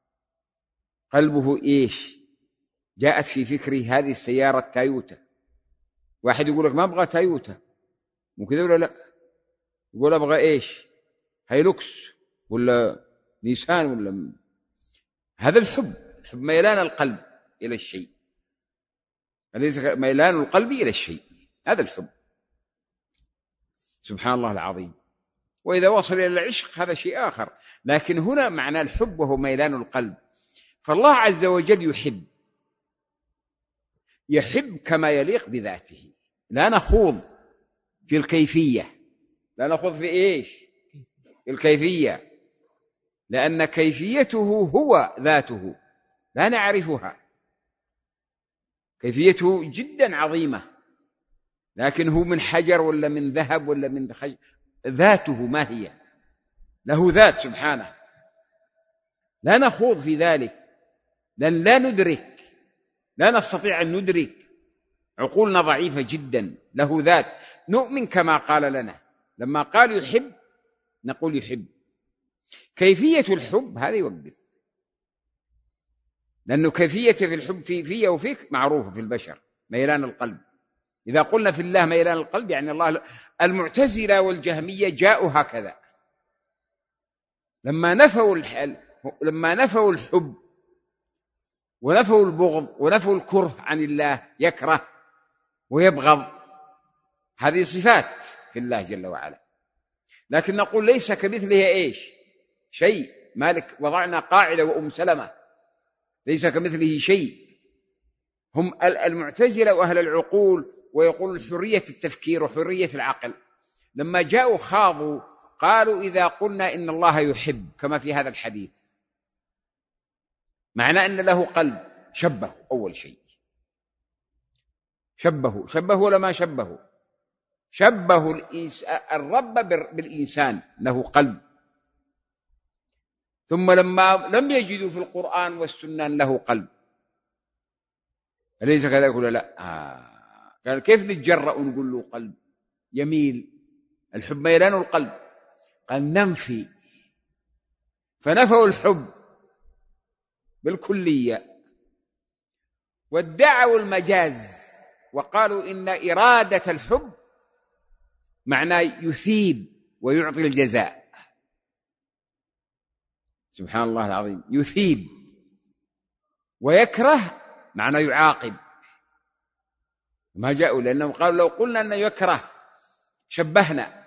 قلبه إيش؟ جاءت في فكري هذه السيارة التايوتا. واحد يقول لك ما أبغى تايوتا، ممكن ولا لا؟ يقول أبغى إيش؟ هايلوكس ولا نيسان ولا م... هذا الحب. الحب ميلان القلب إلى الشيء، أليس ميلان القلب إلى الشيء؟ هذا الحب سبحان الله العظيم. وإذا وصل إلى العشق هذا شيء آخر، لكن هنا معنى الحب وهو ميلان القلب. فالله عز وجل يحب، يحب كما يليق بذاته. لا نخوض في الكيفية، لا نخوض في إيش؟ في الكيفية، لأن كيفيته هو ذاته لا نعرفها. كيفيته جدا عظيمة، لكن هو من حجر ولا من ذهب ولا من خشب، ذاته ما هي؟ له ذات سبحانه. لا نخوض في ذلك، لأن لا ندرك، لا نستطيع أن ندرك، عقولنا ضعيفة جدا. له ذات، نؤمن كما قال لنا. لما قال يحب نقول يحب. كيفية الحب هذا يوقف، لأنه كيفية في الحب في في وفيك معروفة في البشر، ميلان القلب. إذا قلنا في الله ميلان القلب يعني الله. المعتزلة والجهمية جاءوا هكذا، لما نفوا الحل لما نفوا الحب ونفوا البغض ونفوا الكره عن الله، يكره ويبغض، هذه صفات في الله جل وعلا. لكن نقول ليس كمثله إيش؟ شيء. مالك وضعنا قاعدة وأم سلمة، ليس كمثله شيء. هم المعتزلة وأهل العقول، ويقول حرية التفكير وحرية العقل. لما جاءوا خاضوا قالوا إذا قلنا إن الله يحب كما في هذا الحديث، معنى أن له قلب. شبه أول شيء، شبه شبه ولا ما شبه؟ شبه الرب بالإنسان، له قلب. ثم لما لم يجدوا في القرآن والسنة له قلب، أليس كذا؟ يقول لا. آه. قال كيف نتجرأ ونقول له قلب؟ يميل. الحب ميلان القلب. قال ننفي، فنفوا الحب بالكلية وادعوا المجاز، وقالوا إن إرادة الحب معناه يثيب ويعطي الجزاء. سبحان الله العظيم. يثيب، ويكره معناه يعاقب. ما جاءوا، لأنهم قالوا لو قلنا أنه يكره شبهنا،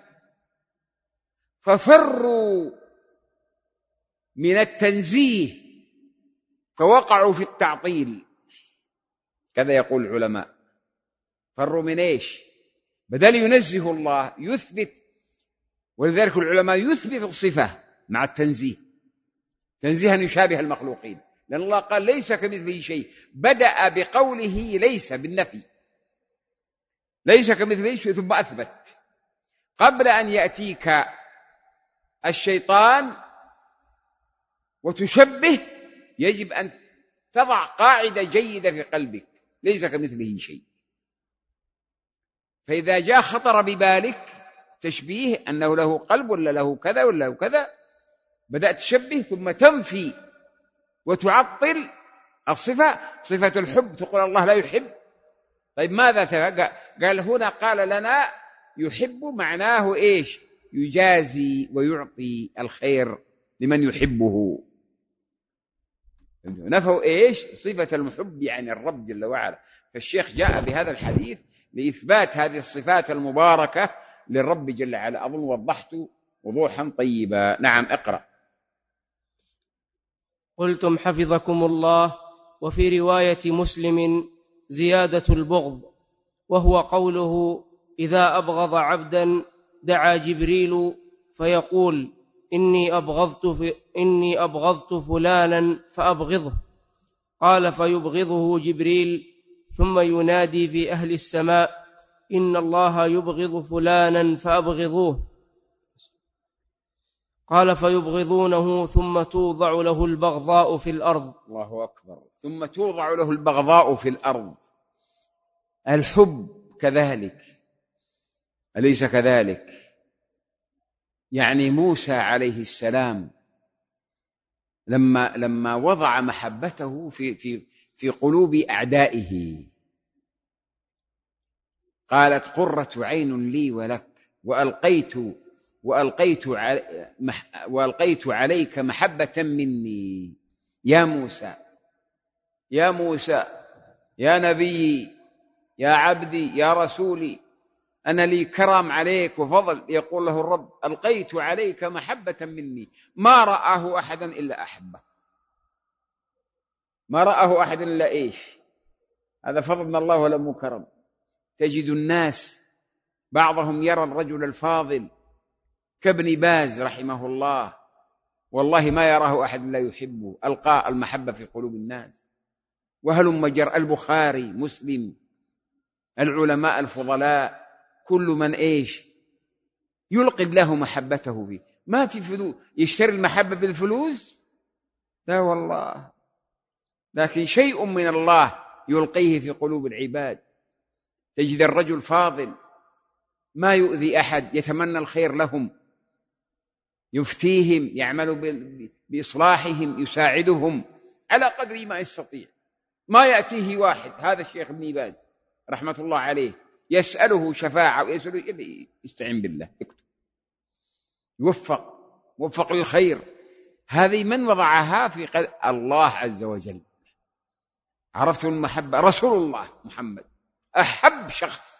ففروا من التنزيه فوقعوا في التعطيل. كذا يقول العلماء. فروا من إيش؟ بدل ينزه الله يثبت. ولذلك العلماء يثبت الصفة مع التنزيه، تنزيها يشابه المخلوقين، لأن الله قال ليس كمثله شيء. بدأ بقوله ليس بالنفي، ليس كمثله شيء، ثم أثبت. قبل أن يأتيك الشيطان وتشبه يجب أن تضع قاعدة جيدة في قلبك، ليس كمثله شيء. فإذا جاء خطر ببالك تشبيه أنه له قلب ولا له كذا ولا له كذا، بدأت تشبه ثم تنفي وتعطل الصفة، صفة الحب، تقول الله لا يحب. طيب ماذا قال هنا؟ قال لنا يحب معناه إيش؟ يجازي ويعطي الخير لمن يحبه. نفوا إيش؟ صفة المحب عن الرب جل وعلا. فالشيخ جاء بهذا الحديث لإثبات هذه الصفات المباركة للرب جل وعلا. أظن وضحت وضوحا طيبا. نعم، اقرأ. قلتم حفظكم الله. وفي رواية مسلم زيادة البغض، وهو قوله: إذا أبغض عبدا دعا جبريل فيقول: إني أبغضت, في إني أبغضت فلانا فأبغضه. قال: فيبغضه جبريل، ثم ينادي في أهل السماء: إن الله يبغض فلانا فأبغضوه. قال: فيبغضونه، ثم توضع له البغضاء في الأرض. الله أكبر. ثم توضع له البغضاء في الأرض. الحب كذلك، أليس كذلك؟ يعني موسى عليه السلام لما لما وضع محبته في في في قلوب أعدائه، قالت: قرة عين لي ولك، وألقيت وألقيت وألقيت عليك محبة مني. يا موسى، يا موسى، يا نبي، يا عبدي، يا رسولي، أنا لي كرم عليك وفضل. يقول له الرب: ألقيت عليك محبة مني. ما رآه أحدا إلا أحبه، ما رآه أحد إلا إيش؟ هذا فضل من الله ولم كرم. تجد الناس بعضهم يرى الرجل الفاضل كابن باز رحمه الله، والله ما يراه أحد لا يحبه، ألقى المحبة في قلوب الناس. وهلم جر البخاري، مسلم، العلماء الفضلاء، كل من إيش يلقي الله محبته فيه. ما في فلوس يشتري المحبة بالفلوس، لا والله، لكن شيء من الله يلقيه في قلوب العباد. تجد الرجل فاضل ما يؤذي أحد، يتمنى الخير لهم، يفتيهم، يعمل بإصلاحهم، يساعدهم على قدر ما يستطيع. ما يأتيه واحد، هذا الشيخ ابن باز رحمة الله عليه، يسأله شفاعة ويسأله، يستعين بالله، يكتب، يوفق يوفق للخير. هذه من وضعها في قلب الله عز وجل. عرفت المحبة؟ رسول الله محمد أحب شخص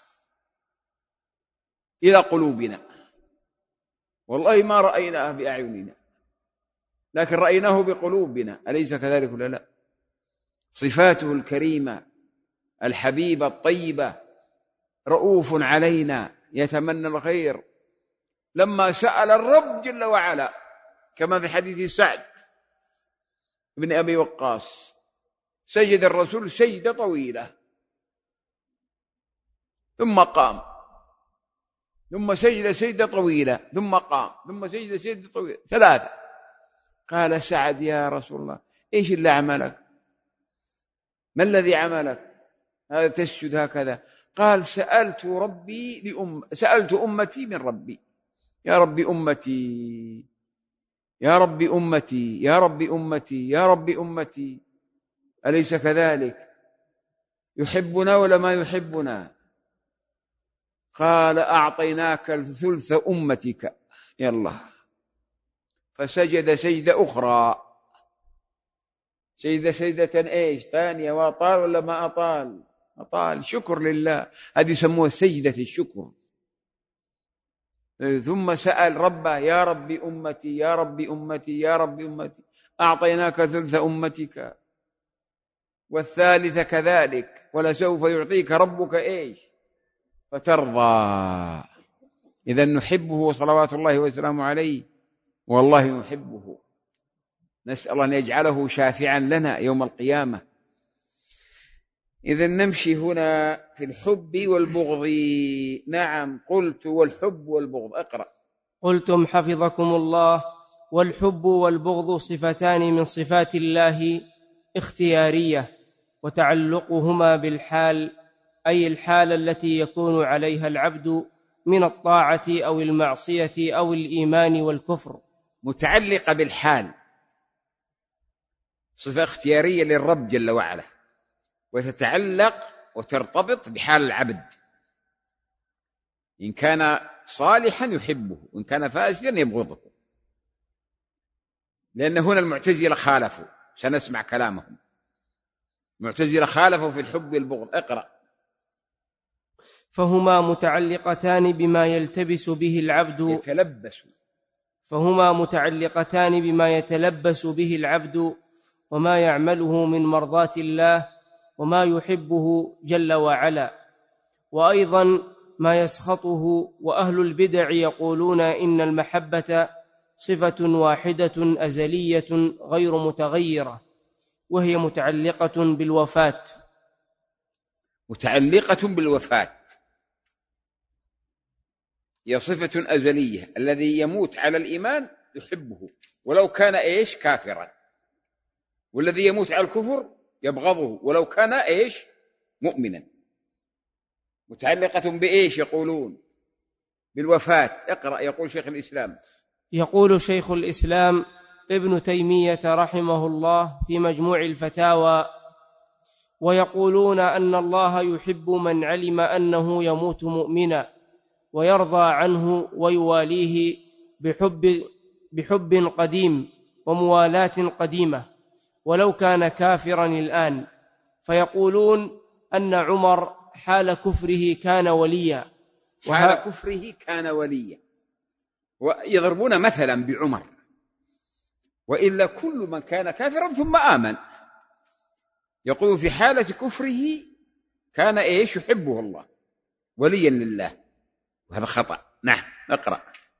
إلى قلوبنا، والله ما رأيناه بأعيننا، لكن رأيناه بقلوبنا، أليس كذلك ولا لا؟ صفاته الكريمة الحبيبة الطيبة، رؤوف علينا، يتمنى الخير. لما سأل الرب جل وعلا كما في حديث سعد بن أبي وقاص، سجد الرسول سجدة طويلة ثم قام، ثم سجد سجدة طويلة ثم قام، ثم سجد سجدة طويلة ثلاثة. قال سعد: يا رسول الله، إيش اللي عملك؟ ما الذي عملك هذا تسجد هكذا؟ قال: سألت ربي لأم سألت أمتي من ربي. يا ربي أمتي، يا ربي أمتي، يا ربي أمتي، يا ربي أمتي. أليس كذلك؟ يحبنا ولا ما يحبنا؟ قال: أعطيناك الثلث أمتك، يلا. فسجد سجدة أخرى، سجد سجدة إيش ثانية، وأطال ولا ما أطال؟ أطال، شكر لله، هذه يسموها سجدة الشكر. ثم سأل ربه: يا ربي أمتي، يا ربي أمتي، يا ربي أمتي. أعطيناك ثلث أمتك، والثالثة كذلك، ولسوف يعطيك ربك إيش فترضى. إذا نحبه صلوات الله وسلامه عليه، والله نحبه، نسأل أن يجعله شافعا لنا يوم القيامة. إذا نمشي هنا في الحب والبغض. نعم، قلت والحب والبغض. أقرأ. قلتم حفظكم الله: والحب والبغض صفتان من صفات الله اختيارية، وتعلقهما بالحال، أي الحال التي يكون عليها العبد من الطاعة أو المعصية أو الإيمان والكفر. متعلقة بالحال، صفة اختيارية للرب جل وعلا، وتتعلق وترتبط بحال العبد. إن كان صالحا يحبه، وإن كان فاسدا يبغضه. لأن هنا المعتزلة خالفوا، سنسمع كلامهم. المعتزلة خالفوا في الحب والبغض. اقرأ. فهما متعلقتان بما يلتبس به العبد يتلبس فهما متعلقتان بما يتلبس به العبد وما يعمله من مرضاة الله وما يحبه جل وعلا، وأيضا ما يسخطه. وأهل البدع يقولون إن المحبة صفة واحدة أزلية غير متغيرة، وهي متعلقة بالوفاة. متعلقة بالوفاة، هي صفة أزلية. الذي يموت على الإيمان يحبه ولو كان إيش كافرا، والذي يموت على الكفر يبغضه ولو كان إيش مؤمنا. متعلقة بإيش يقولون؟ بالوفاة. اقرأ. يقول شيخ الإسلام يقول شيخ الإسلام ابن تيمية رحمه الله في مجموع الفتاوى: ويقولون أن الله يحب من علم أنه يموت مؤمنا ويرضى عنه ويواليه بحب, بحب قديم وموالاة قديمة ولو كان كافرا الآن. فيقولون أن عمر حال كفره كان وليا. حال كفره كان وليا، ويضربون مثلا بعمر، وإلا كل من كان كافرا ثم آمن. يقول في حالة كفره كان إيش يحبه الله وليا لله، وهذا خطأ. نعم. نقرأ.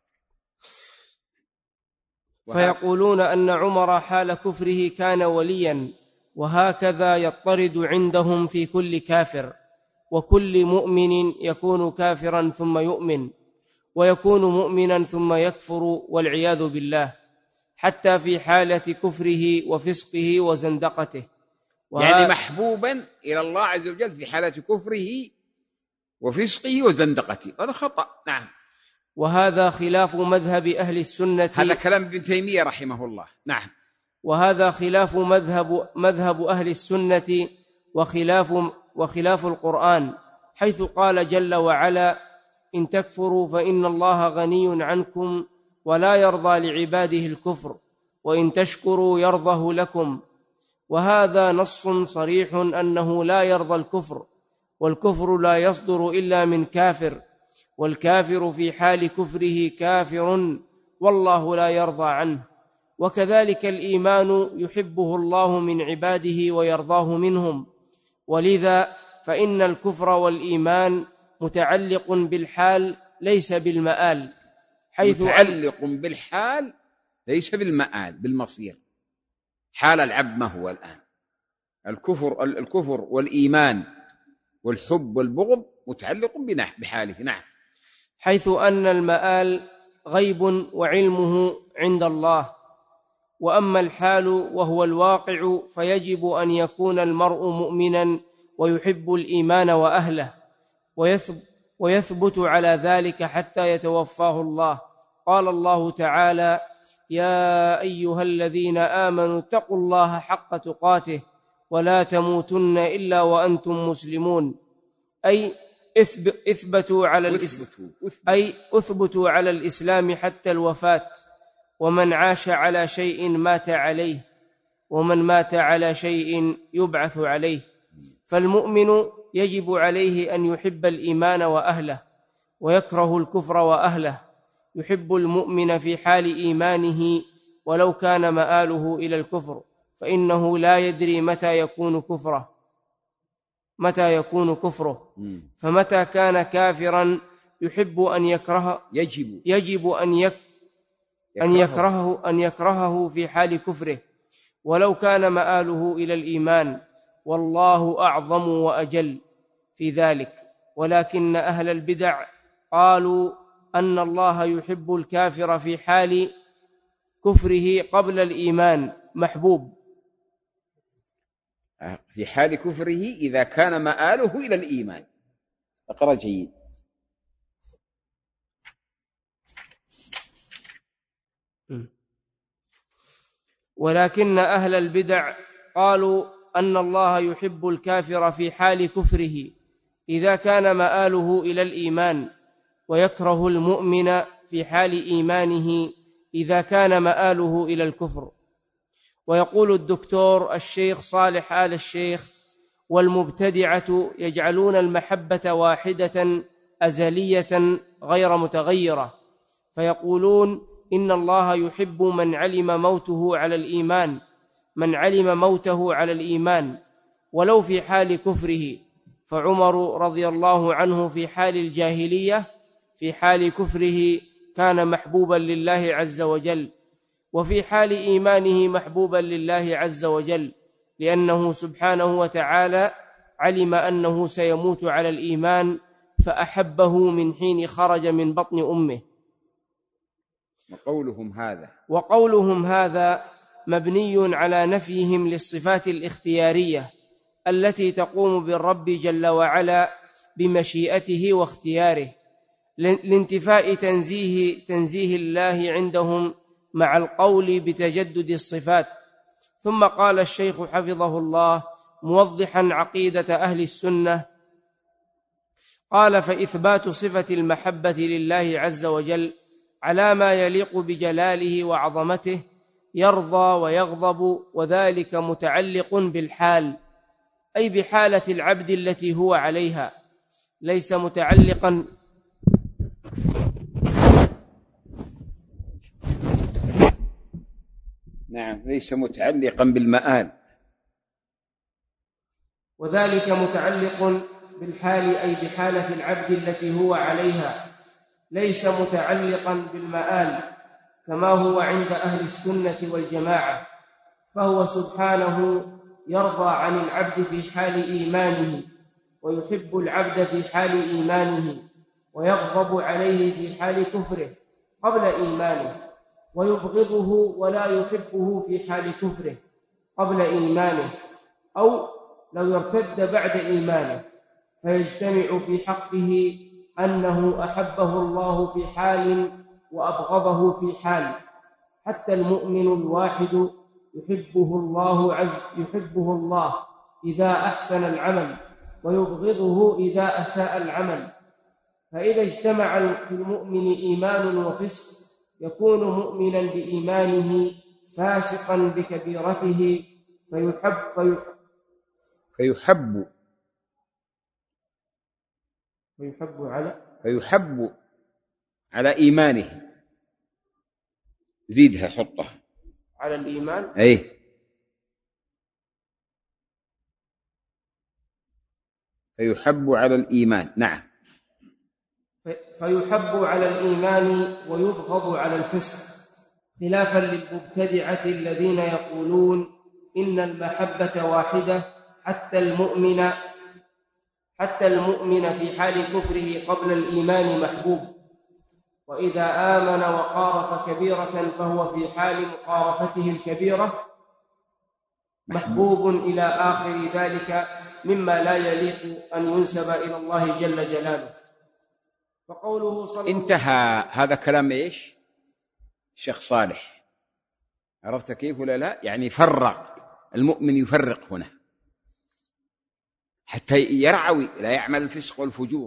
فيقولون أن عمر حال كفره كان وليا، وهكذا يضطرد عندهم في كل كافر، وكل مؤمن يكون كافرا ثم يؤمن، ويكون مؤمنا ثم يكفر والعياذ بالله، حتى في حالة كفره وفسقه وزندقته. يعني محبوبا إلى الله عز وجل في حالة كفره وفسقه وزندقته. هذا خطأ. نعم. وهذا خلاف مذهب أهل السنة. هذا كلام ابن تيمية رحمه الله. نعم. وهذا خلاف مذهب, مذهب أهل السنة وخلاف, وخلاف القرآن، حيث قال جل وعلا: إن تكفروا فإن الله غني عنكم ولا يرضى لعباده الكفر وإن تشكروا يرضه لكم. وهذا نص صريح أنه لا يرضى الكفر، والكفر لا يصدر إلا من كافر، والكافر في حال كفره كافر والله لا يرضى عنه. وكذلك الإيمان يحبه الله من عباده ويرضاه منهم، ولذا فإن الكفر والإيمان متعلق بالحال ليس بالمآل، حيث متعلق بالحال ليس بالمآل، بالمصير. حال العبد ما هو الآن؟ الكفر الكفر والإيمان والحب والبغض متعلق بحاله. نعم. حيث أن المآل غيب وعلمه عند الله، وأما الحال وهو الواقع فيجب أن يكون المرء مؤمنا ويحب الإيمان وأهله، ويثبت على ذلك حتى يتوفاه الله. قال الله تعالى: يا أيها الذين آمنوا اتقوا الله حق تقاته ولا تموتن إلا وأنتم مسلمون. أي اثبتوا على الإسلام أي اثبتوا على الإسلام حتى الوفاة. ومن عاش على شيء مات عليه، ومن مات على شيء يبعث عليه. فالمؤمن يجب عليه أن يحب الإيمان وأهله ويكره الكفر وأهله. يحب المؤمن في حال إيمانه ولو كان مآله إلى الكفر، فإنه لا يدري متى يكون كفره متى يكون كفره فمتى كان كافرا يحب أن يكره يجب يجب أن يك أن يكرهه أن يكرهه في حال كفره ولو كان مآله إلى الإيمان، والله أعظم وأجل في ذلك. ولكن أهل البدع قالوا أن الله يحب الكافر في حال كفره قبل الإيمان محبوب، في حال كفره إذا كان مآله إلى الإيمان. اقرأ جيد. ولكن أهل البدع قالوا أن الله يحب الكافر في حال كفره إذا كان مآله إلى الإيمان، ويكره المؤمن في حال إيمانه إذا كان مآله إلى الكفر. ويقول الدكتور الشيخ صالح آل الشيخ: والمبتدعة يجعلون المحبة واحدة أزلية غير متغيرة، فيقولون إن الله يحب من علم موته على الإيمان من علم موته على الإيمان ولو في حال كفره، فعمر رضي الله عنه في حال الجاهلية في حال كفره كان محبوبا لله عز وجل، وفي حال إيمانه محبوبا لله عز وجل، لأنه سبحانه وتعالى علم أنه سيموت على الإيمان فأحبه من حين خرج من بطن أمه. وقولهم هذا وقولهم هذا مبني على نفيهم للصفات الاختيارية التي تقوم بالرب جل وعلا بمشيئته واختياره، لانتفاء تنزيه تنزيه الله عندهم مع القول بتجدد الصفات. ثم قال الشيخ حفظه الله موضحا عقيدة أهل السنة، قال: فإثبات صفة المحبة لله عز وجل على ما يليق بجلاله وعظمته، يرضى ويغضب، وذلك متعلق بالحال، أي بحالة العبد التي هو عليها، ليس متعلقا نعم ليس متعلقا بالمآل، وذلك متعلق بالحال، أي بحالة العبد التي هو عليها، ليس متعلقا بالمآل كما هو عند أهل السنة والجماعة، فهو سبحانه يرضى عن العبد في حال إيمانه، ويحب العبد في حال إيمانه، ويغضب عليه في حال كفره قبل إيمانه، ويبغضه ولا يحبه في حال كفره قبل إيمانه، أو لو يرتد بعد إيمانه، فيجتمع في حقه أنه أحبه الله في حال وأبغضه في حال، حتى المؤمن الواحد يحبه الله عز يحبه الله إذا أحسن العمل، ويبغضه إذا أساء العمل. فإذا اجتمع في المؤمن إيمان وفسق يكون مؤمنا بإيمانه فاسقا بكبيرته، فيحب فيحب فيحب على فيحب على إيمانه، زيدها حطها على الإيمان، أي فيحب على الإيمان. نعم فيحب على الإيمان ويبغض على الفسق، خلافا للمبتدعة الذين يقولون إن المحبة واحدة حتى المؤمن حتى المؤمن في حال كفره قبل الإيمان محبوب، وإذا آمن وقارف كبيرة فهو في حال مقارفته الكبيرة محبوب إلى آخر ذلك مما لا يليق أن ينسب إلى الله جل جلاله. فقوله صلى انتهى هذا كلام إيش الشيخ صالح، عرفت كيف ولا لا؟ يعني فرق المؤمن، يفرق هنا حتى يرعوي لا يعمل الفسق والفجور.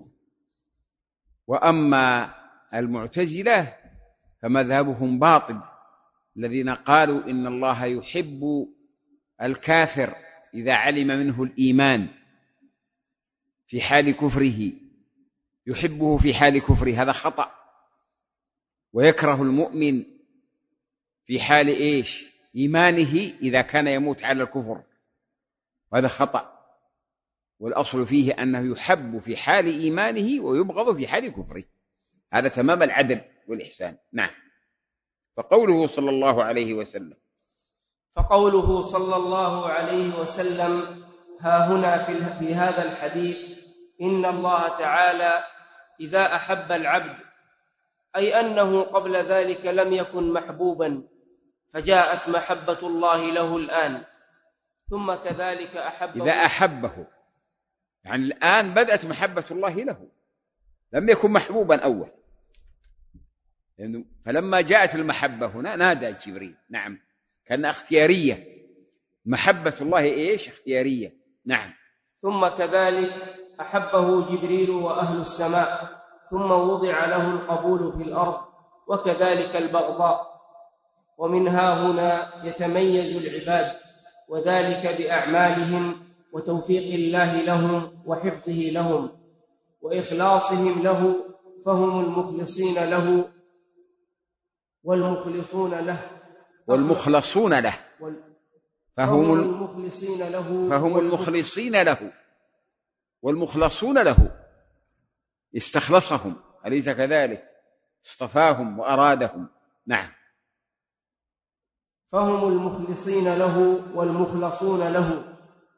وأما المعتزلة فمذهبهم باطل، الذين قالوا إن الله يحب الكافر إذا علم منه الإيمان في حال كفره، يحبه في حال كفره، هذا خطأ. ويكره المؤمن في حال إيش إيمانه إذا كان يموت على الكفر، وهذا خطأ. والأصل فيه أنه يحب في حال إيمانه ويبغض في حال كفره، هذا تمام العدل والإحسان. نعم. فقوله صلى الله عليه وسلم فقوله صلى الله عليه وسلم ها هنا في, في هذا الحديث إن الله تعالى إذا أحب العبد، أي أنه قبل ذلك لم يكن محبوبا، فجاءت محبة الله له الآن، ثم كذلك أحبه إذا أحبه، يعني الآن بدأت محبة الله له، لم يكن محبوبا أول. فلما جاءت المحبة هنا نادى جبريل. نعم، كان اختيارية، محبة الله إيش اختيارية. نعم. ثم كذلك أحبه جبريل وأهل السماء، ثم وضع له القبول في الأرض، وكذلك البغضاء. ومنها هنا يتميز العباد، وذلك بأعمالهم وتوفيق الله لهم وحفظه لهم وإخلاصهم له، فهم المخلصين له والمخلصون له والمخلصون له فهم المخلصين له فهم المخلصين له والمخلصون له، استخلصهم، أليس كذلك؟ اصطفاهم وأرادهم. نعم. فهم المخلصين له والمخلصون له،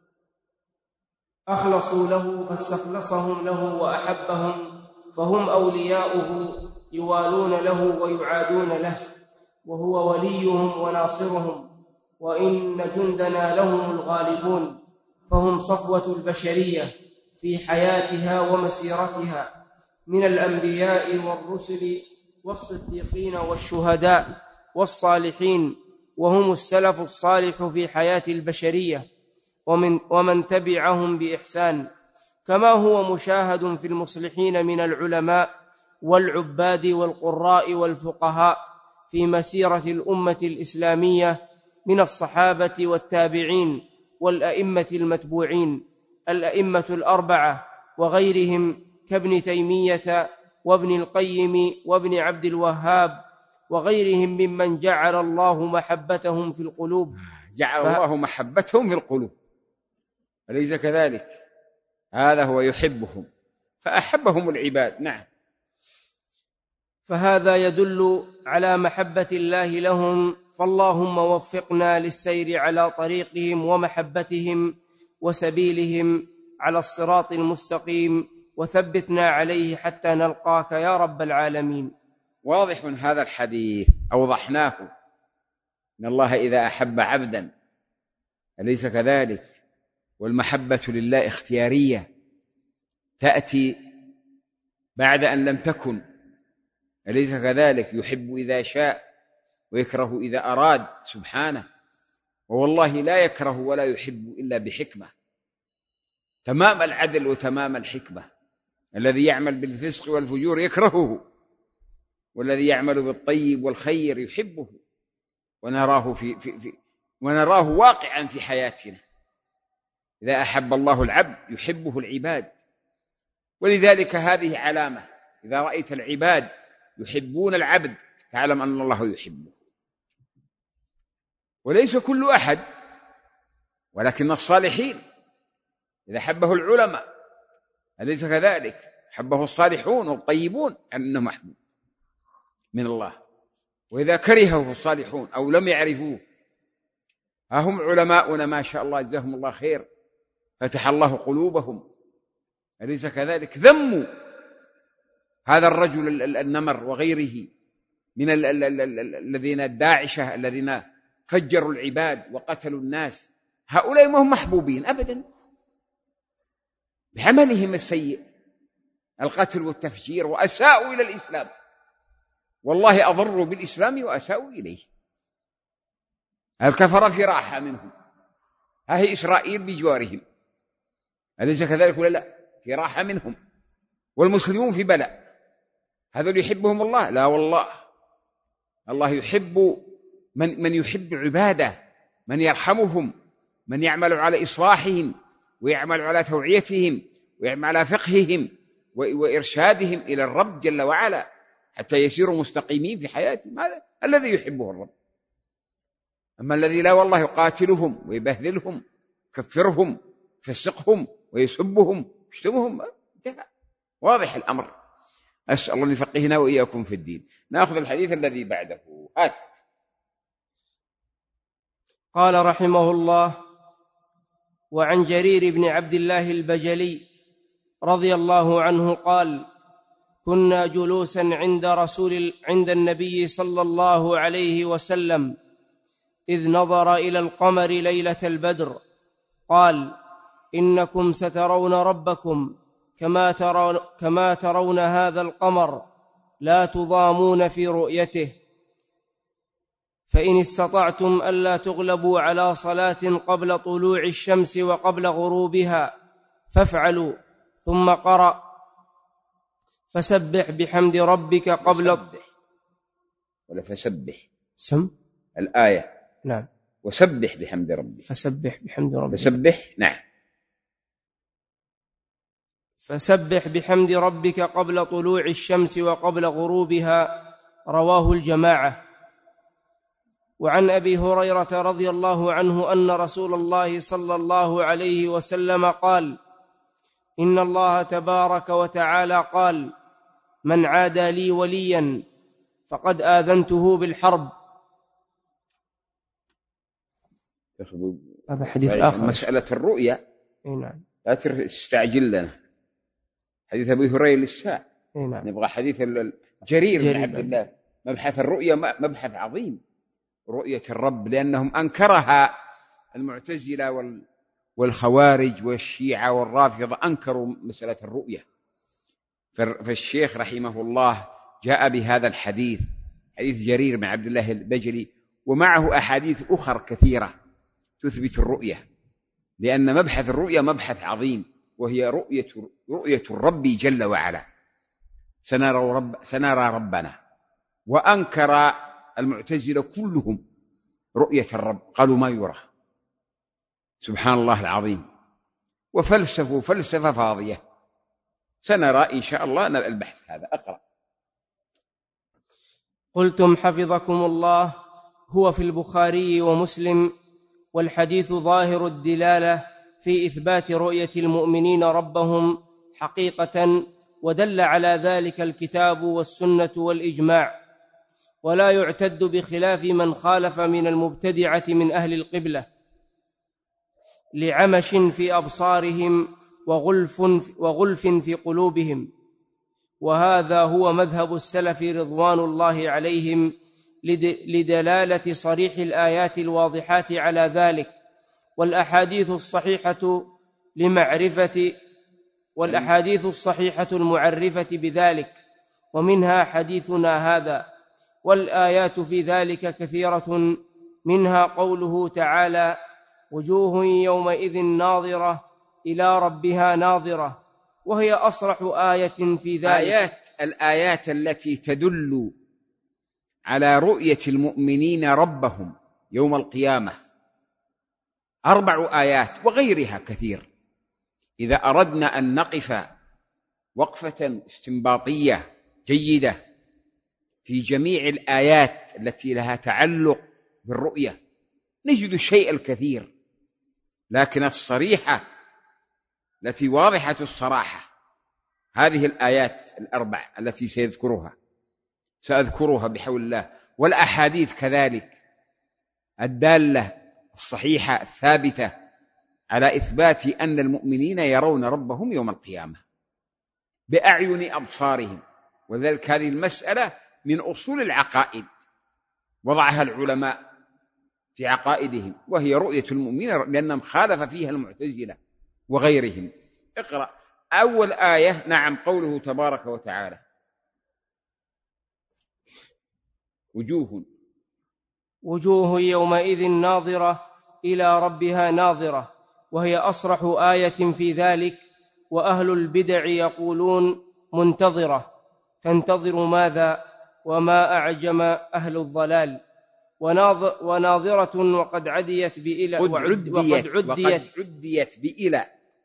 أخلصوا له فاستخلصهم له وأحبهم، فهم أولياؤه يوالون له ويعادون له، وهو وليهم وناصرهم، وإن جندنا لهم الغالبون، فهم صفوة البشرية في حياتها ومسيرتها من الأنبياء والرسل والصديقين والشهداء والصالحين، وهم السلف الصالح في حياة البشرية ومن, ومن تبعهم بإحسان، كما هو مشاهد في المصلحين من العلماء والعباد والقراء والفقهاء في مسيرة الأمة الإسلامية من الصحابة والتابعين والأئمة المتبوعين، الأئمة الأربعة وغيرهم كابن تيمية وابن القيم وابن عبد الوهاب وغيرهم ممن جعل الله محبتهم في القلوب. جعل ف... الله محبتهم في القلوب، أليس كذلك؟ هذا هو يحبهم فأحبهم العباد. نعم. فهذا يدل على محبة الله لهم، فاللهم وفقنا للسير على طريقهم ومحبتهم وسبيلهم على الصراط المستقيم، وثبتنا عليه حتى نلقاك يا رب العالمين. واضح من هذا الحديث، أوضحناه، إن الله إذا أحب عبدا، أليس كذلك؟ والمحبة لله اختيارية، تأتي بعد أن لم تكن، أليس كذلك؟ يحب إذا شاء ويكره إذا أراد سبحانه، ووالله لا يكره ولا يحب إلا بحكمة، تمام العدل وتمام الحكمة. الذي يعمل بالفسق والفجور يكرهه، والذي يعمل بالطيب والخير يحبه، ونراه في, في, في ونراه واقعا في حياتنا. إذا أحب الله العبد يحبه العباد، ولذلك هذه علامة، إذا رأيت العباد يحبون العبد فاعلم أن الله يحبه. وليس كل أحد، ولكن الصالحين إذا حبه العلماء، أليس كذلك؟ حبه الصالحون والطيبون أنه محبوب من الله. وإذا كرهه الصالحون أو لم يعرفوه، ها هم علماؤنا ما شاء الله جزاهم الله خير، فتح الله قلوبهم، أليس كذلك؟ ذموا هذا الرجل النمر وغيره من الذين الداعشة الذين فجروا العباد وقتلوا الناس، هؤلاء ما هم محبوبين أبدا، بعملهم السيء القتل والتفجير، وأساءوا إلى الإسلام، والله أضروا بالإسلام وأساءوا إليه. الكفر في راحة منهم، هذه إسرائيل بجوارهم، أليس كذلك ولا لا؟ في راحة منهم، والمسلمون في بلاء. هذول يحبهم الله؟ لا والله، الله يحب من, من يحب عباده، من يرحمهم، من يعمل على إصلاحهم ويعمل على توعيتهم ويعمل على فقههم وإرشادهم إلى الرب جل وعلا حتى يسيروا مستقيمين في حياتهم. هذا الذي يحبه الرب. أما الذي لا والله يقاتلهم ويبهذلهم، يكفرهم، يفسقهم ويسبهم ويشتمهم، انتهى، واضح الأمر. أسأل الله أن يفقهنا وإياكم في الدين. نأخذ الحديث الذي بعده. هات. قال رحمه الله: وعن جرير بن عبد الله البجلي رضي الله عنه قال: كنا جلوسا عند رسول عند النبي صلى الله عليه وسلم إذ نظر إلى القمر ليلة البدر قال: إنكم سترون ربكم كما ترون, كما ترون هذا القمر، لا تضامون في رؤيته، فإن استطعتم ألا تغلبوا على صلاة قبل طلوع الشمس وقبل غروبها فافعلوا. ثم قرأ: فسبح بحمد ربك قبل فسبح ولا فسبح سم الآية. نعم. وسبح بحمد ربك. فسبح بحمد ربك. فسبح. نعم. فسبح بحمد ربك قبل طلوع الشمس وقبل غروبها، رواه الجماعة. وعن أبي هريرة رضي الله عنه أن رسول الله صلى الله عليه وسلم قال: إن الله تبارك وتعالى قال: من عادى لي وليا فقد آذنته بالحرب. هذا حديث آخر. مسألة الرؤيا. نعم. لا تستعجل لنا حديث أبي هريرة للساعة. نعم. نبغى حديث جرير بن عبد الله. مبحث الرؤيا مبحث عظيم، رؤية الرب، لأنهم أنكرها المعتزلة والخوارج والشيعة والرافضة، أنكروا مسألة الرؤيا. فالشيخ رحمه الله جاء بهذا الحديث، حديث جرير بن عبد الله البجلي، ومعه أحاديث أخرى كثيرة تثبت الرؤيا، لأن مبحث الرؤيا مبحث عظيم، وهي رؤية رؤية الرب جل وعلا. سنرى, رب سنرى ربنا. وأنكر المعتزلة كلهم رؤية الرب، قالوا ما يرى، سبحان الله العظيم، وفلسفوا فلسفة فاضية. سنرى إن شاء الله البحث هذا. أقرأ. قلتم حفظكم الله: هو في البخاري ومسلم، والحديث ظاهر الدلالة في إثبات رؤية المؤمنين ربهم حقيقة، ودل على ذلك الكتاب والسنة والإجماع، ولا يعتد بخلاف من خالف من المبتدعة من أهل القبلة، لعمش في أبصارهم وغلف, وغلف في قلوبهم. وهذا هو مذهب السلف رضوان الله عليهم، لدلالة صريح الآيات الواضحات على ذلك، والأحاديث الصحيحة لمعرفة والأحاديث الصحيحة المعرفة بذلك، ومنها حديثنا هذا. والآيات في ذلك كثيرة، منها قوله تعالى: وجوه يومئذ ناظرة إلى ربها ناظرة، وهي أصرح آية في ذلك. آيات الآيات التي تدل على رؤية المؤمنين ربهم يوم القيامة أربع آيات، وغيرها كثير. إذا أردنا أن نقف وقفة استنباطية جيدة في جميع الآيات التي لها تعلق بالرؤية، نجد الشيء الكثير، لكن الصريحة التي واضحة الصراحة هذه الآيات الأربع التي سيذكرها سأذكرها بحول الله، والأحاديث كذلك الدالة الصحيحة الثابتة على إثبات أن المؤمنين يرون ربهم يوم القيامة بأعين أبصارهم. وذلك هذه المسألة من أصول العقائد، وضعها العلماء في عقائدهم، وهي رؤية المؤمنين، لأنهم خالف فيها المعتزلة وغيرهم. اقرأ أول آية. نعم. قوله تبارك وتعالى: وجوه وجوه يومئذ ناظرة إلى ربها ناظرة، وهي أصرح آية في ذلك. وأهل البدع يقولون منتظرة، تنتظر ماذا؟ وما أعجم أهل الضلال. وناظرة وقد عديت بإلى وقد عديت, وقد عديت, عديت بإلى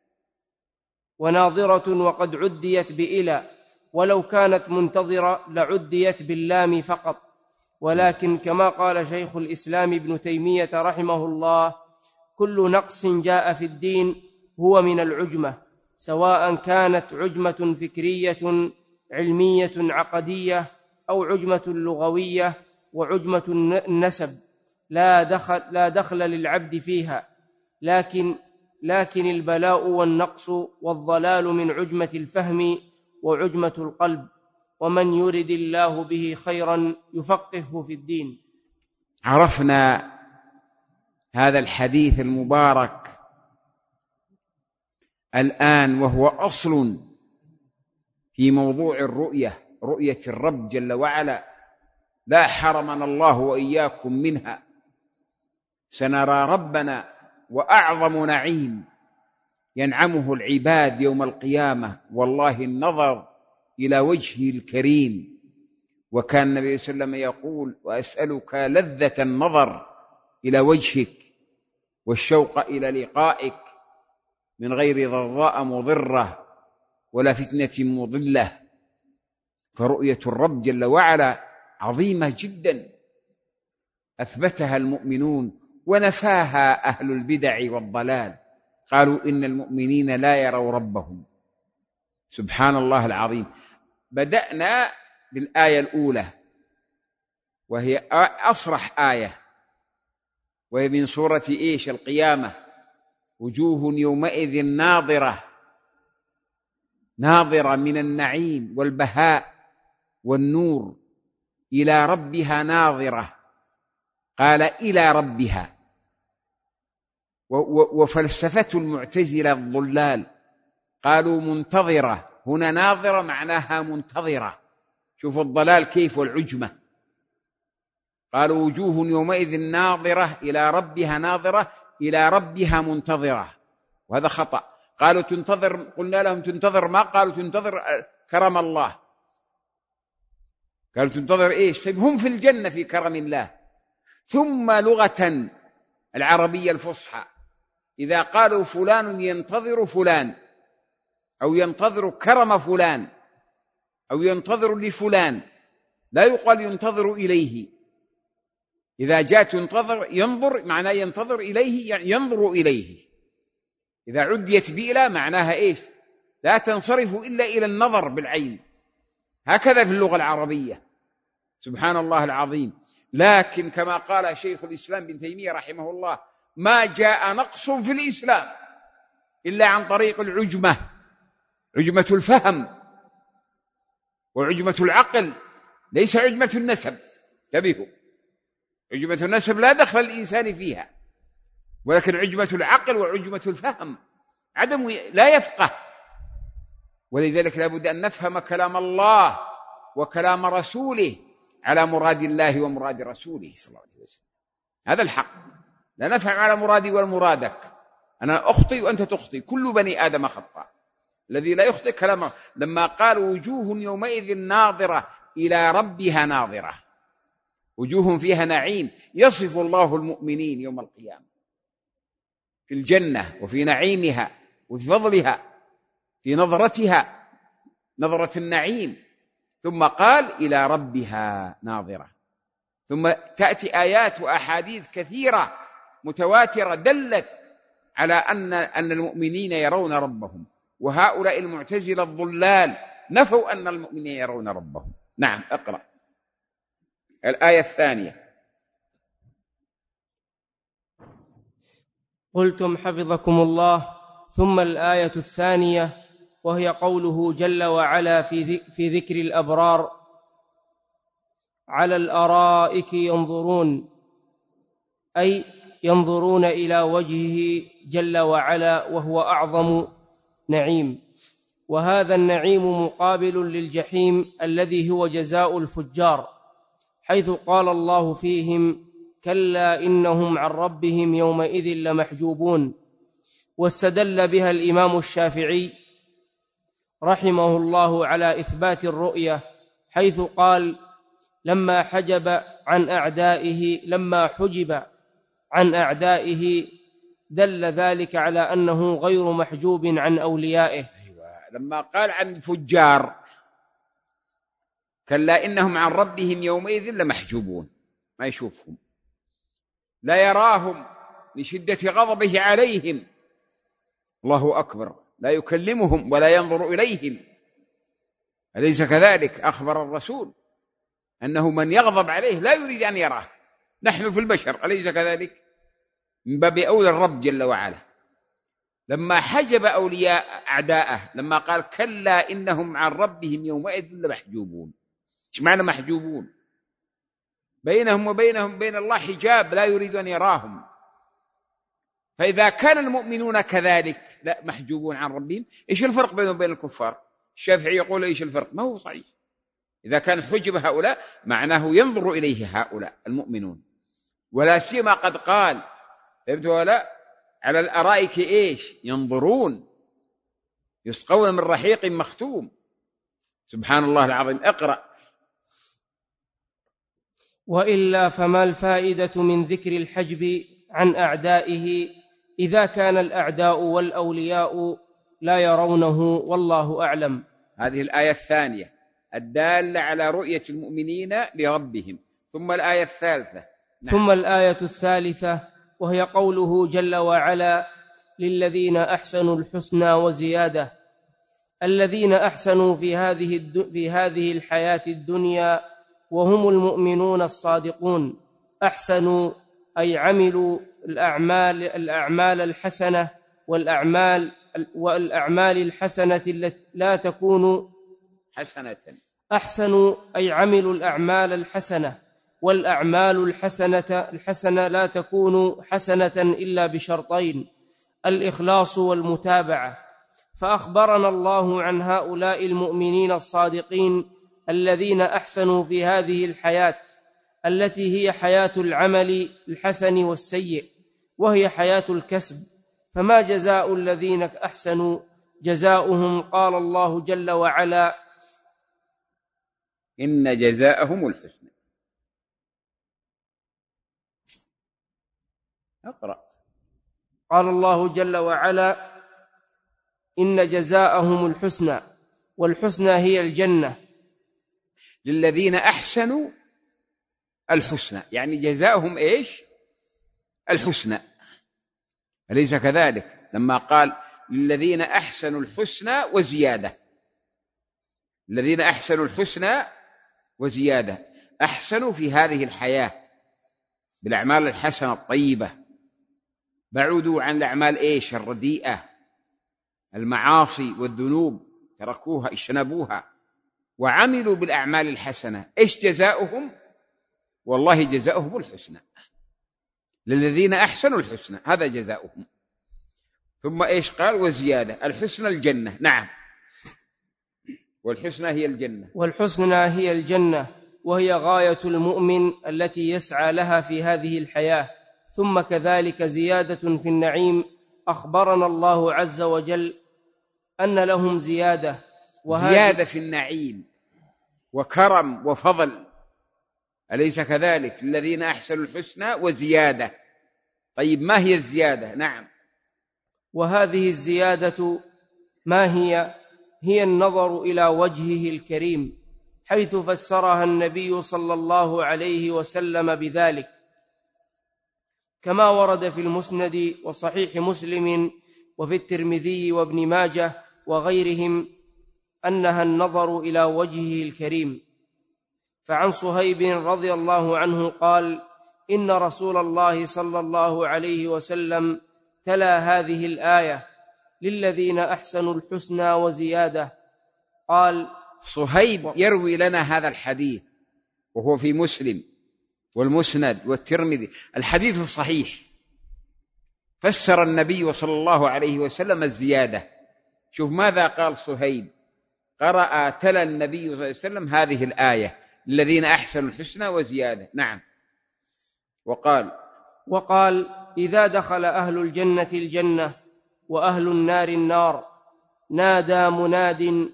وناظرة وقد عديت بإلى، ولو كانت منتظرة لعديت باللام فقط. ولكن كما قال شيخ الإسلام ابن تيمية رحمه الله: كل نقص جاء في الدين هو من العجمة، سواء كانت عجمة فكرية علمية عقدية أو عجمة لغوية وعجمة النسب، لا دخل, لا دخل للعبد فيها، لكن, لكن البلاء والنقص والضلال من عجمة الفهم وعجمة القلب، ومن يرد الله به خيرا يفقهه في الدين. عرفنا هذا الحديث المبارك الآن، وهو أصل في موضوع الرؤية، رؤية الرب جل وعلا، لا حرمنا الله وإياكم منها. سنرى ربنا، وأعظم نعيم ينعمه العباد يوم القيامة والله النظر إلى وجهه الكريم وكان النبي صلى الله عليه وسلم يقول: وأسألك لذة النظر إلى وجهك والشوق إلى لقائك من غير ضراء مضرة ولا فتنة مضلة. فرؤية الرب جل وعلا عظيمة جدا أثبتها المؤمنون ونفاها أهل البدع والضلال، قالوا إن المؤمنين لا يروا ربهم. سبحان الله العظيم. بدأنا بالآية الأولى وهي أصرح آية، وهي من سورة إيش؟ القيامة: وجوه يومئذ ناظرة، ناظرة من النعيم والبهاء والنور، إلى ربها ناظرة. قال إلى ربها. وفلسفة المعتزلة الضلال قالوا منتظرة، هنا ناظرة معناها منتظرة. شوفوا الضلال كيف والعجمة. قالوا وجوه يومئذ ناظرة إلى ربها ناظرة، إلى ربها منتظرة، وهذا خطأ. قالوا تنتظر، قلنا لهم تنتظر ما قالوا تنتظر كرم الله، قالوا تنتظر إيش؟ طيب هم في الجنة في كرم الله. ثم لغة العربية الفصحى إذا قالوا فلان ينتظر فلان أو ينتظر كرم فلان أو ينتظر لفلان، لا يقال ينتظر إليه. إذا جاءت ينتظر ينظر معناه ينتظر إليه، يعني ينظر إليه. إذا عديت بإلى معناها إيش؟ لا تنصرف إلا إلى النظر بالعين. هكذا في اللغة العربية. سبحان الله العظيم. لكن كما قال شيخ الإسلام ابن تيمية رحمه الله: ما جاء نقص في الإسلام إلا عن طريق العجمة، عجمة الفهم وعجمة العقل، ليس عجمة النسب. انتبهوا، عجمة النسب لا دخل الإنسان فيها، ولكن عجمة العقل وعجمة الفهم عدم لا يفقه. ولذلك لا بد أن نفهم كلام الله وكلام رسوله على مراد الله ومراد رسوله صلى الله عليه وسلم. هذا الحق. لا نفهم على مرادي والمرادك، أنا أخطئ وأنت تخطئ، كل بني آدم خطأ. الذي لا يخطئ كلامه. لما قال وجوه يومئذ ناظرة إلى ربها ناظرة، وجوه فيها نعيم، يصف الله المؤمنين يوم القيامة في الجنة وفي نعيمها وفي فضلها، في نظرتها نظرة النعيم. ثم قال إلى ربها ناظرة. ثم تأتي آيات وأحاديث كثيرة متواترة دلت على أن أن المؤمنين يرون ربهم. وهؤلاء المعتزلة الضلال نفوا أن المؤمنين يرون ربهم. نعم، اقرأ الآية الثانية. قلتم حفظكم الله. ثم الآية الثانية وهي قوله جل وعلا في ذكر الأبرار: على الأرائك ينظرون، أي ينظرون إلى وجهه جل وعلا، وهو أعظم نعيم. وهذا النعيم مقابل للجحيم الذي هو جزاء الفجار، حيث قال الله فيهم: كلا إنهم عن ربهم يومئذ لمحجوبون. واستدل بها الإمام الشافعي رحمه الله على إثبات الرؤية، حيث قال: لما حجب عن أعدائه لما حجب عن أعدائه دل ذلك على أنه غير محجوب عن أوليائه. أيوة. لما قال عن الفجار: كلا إنهم عن ربهم يومئذ لمحجوبون، ما يشوفهم، لا يراهم لشدة غضبه عليهم. الله أكبر. لا يكلمهم ولا ينظر إليهم. أليس كذلك؟ أخبر الرسول أنه من يغضب عليه لا يريد أن يراه. نحن في البشر، أليس كذلك؟ من باب أولى الرب جل وعلا. لما حجب أولياء أعداءه، لما قال: كلا إنهم عن ربهم يومئذ لمحجوبون. إيش معنى محجوبون؟ بينهم وبينهم بين الله حجاب، لا يريد أن يراهم. فإذا كان المؤمنون كذلك لا محجوبون عن ربهم، إيش الفرق بينهم وبين الكفار؟ الشافعي يقول: إيش الفرق؟ ما هو صحيح. إذا كان حجب هؤلاء معناه ينظر إليه هؤلاء المؤمنون، ولا سيما قد قال: فهمت ولا؟ على الأرائك إيش؟ ينظرون، يسقون من رحيق مختوم. سبحان الله العظيم. اقرأ. وإلا فما الفائدة من ذكر الحجب عن أعدائه إذا كان الأعداء والأولياء لا يرونه والله أعلم. هذه الآية الثانية الدالة على رؤية المؤمنين لربهم. ثم الآية الثالثة. نعم. ثم الآية الثالثة وهي قوله جل وعلا: للذين أحسنوا الحسنى وزيادة. الذين أحسنوا في هذه في هذه الحياة الدنيا وهم المؤمنون الصادقون. أحسنوا أي عملوا الأعمال الأعمال الحسنة والأعمال والأعمال الحسنة التي لا تكون حسنة. أحسنوا أي عملوا الأعمال الحسنة، والأعمال الحسنة الحسنة لا تكون حسنة إلا بشرطين: الإخلاص والمتابعة. فأخبرنا الله عن هؤلاء المؤمنين الصادقين الذين أحسنوا في هذه الحياة التي هي حياة العمل الحسن والسيء، وهي حياة الكسب. فما جزاء الذين أحسنوا؟ جزاؤهم قال الله جل وعلا: إن جزاءهم الحسنى. اقرأ. قال الله جل وعلا: إن جزاءهم الحسنى، والحسنى هي الجنة. للذين أحسنوا الحسنى، يعني جزاؤهم إيش؟ الحسنى. أليس كذلك؟ لما قال للذين أحسنوا الحسنى وزيادة، الذين أحسنوا الحسنى وزيادة، أحسنوا في هذه الحياة بالأعمال الحسنة الطيبة، بعدوا عن الأعمال إيش؟ الرديئة، المعاصي والذنوب، تركوها اجتنبوها، وعملوا بالأعمال الحسنة. إيش جزاؤهم؟ والله جزاؤهم الحسنى. للذين أحسنوا الحسنى، هذا جزاؤهم. ثم إيش قال؟ وزيادة. الحسنى الجنة. نعم، والحسنى هي الجنة. والحسنى هي الجنة، وهي غاية المؤمن التي يسعى لها في هذه الحياة. ثم كذلك زيادة في النعيم. أخبرنا الله عز وجل أن لهم زيادة، زيادة في النعيم وكرم وفضل، أليس كذلك؟ الذين أحسنوا الحسنى وزيادة. طيب ما هي الزيادة؟ نعم. وهذه الزيادة ما هي؟ هي النظر إلى وجهه الكريم، حيث فسرها النبي صلى الله عليه وسلم بذلك، كما ورد في المسند وصحيح مسلم وفي الترمذي وابن ماجه وغيرهم أنها النظر إلى وجهه الكريم. فعن صهيب رضي الله عنه قال: إن رسول الله صلى الله عليه وسلم تلا هذه الآية: للذين أحسنوا الحسنى وزيادة. قال صهيب يروي لنا هذا الحديث وهو في مسلم والمسند والترمذي، الحديث الصحيح. فسر النبي صلى الله عليه وسلم الزيادة. شوف ماذا قال صهيب: قرأ تلا النبي صلى الله عليه وسلم هذه الآية: الذين أحسنوا الحسنى وزيادة. نعم. وقال وقال إذا دخل أهل الجنة الجنة وأهل النار النار نادى مناد: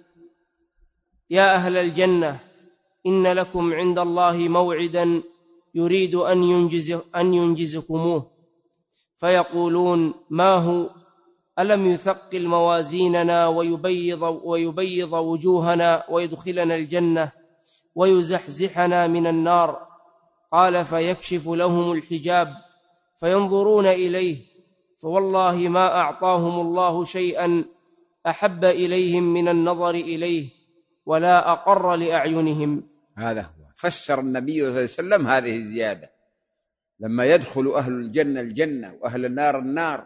يا أهل الجنة، إن لكم عند الله موعدا يريد أن ينجز أن ينجزكموه. فيقولون: ما هو؟ ألم يثقل موازيننا ويبيض, ويبيض وجوهنا ويدخلنا الجنة ويزحزحنا من النار؟ قال: فيكشف لهم الحجاب فينظرون إليه، فوالله ما أعطاهم الله شيئا أحب إليهم من النظر إليه ولا أقر لأعينهم. هذا هو فسر النبي صلى الله عليه وسلم هذه الزيادة. لما يدخل أهل الجنة الجنة وأهل النار النار،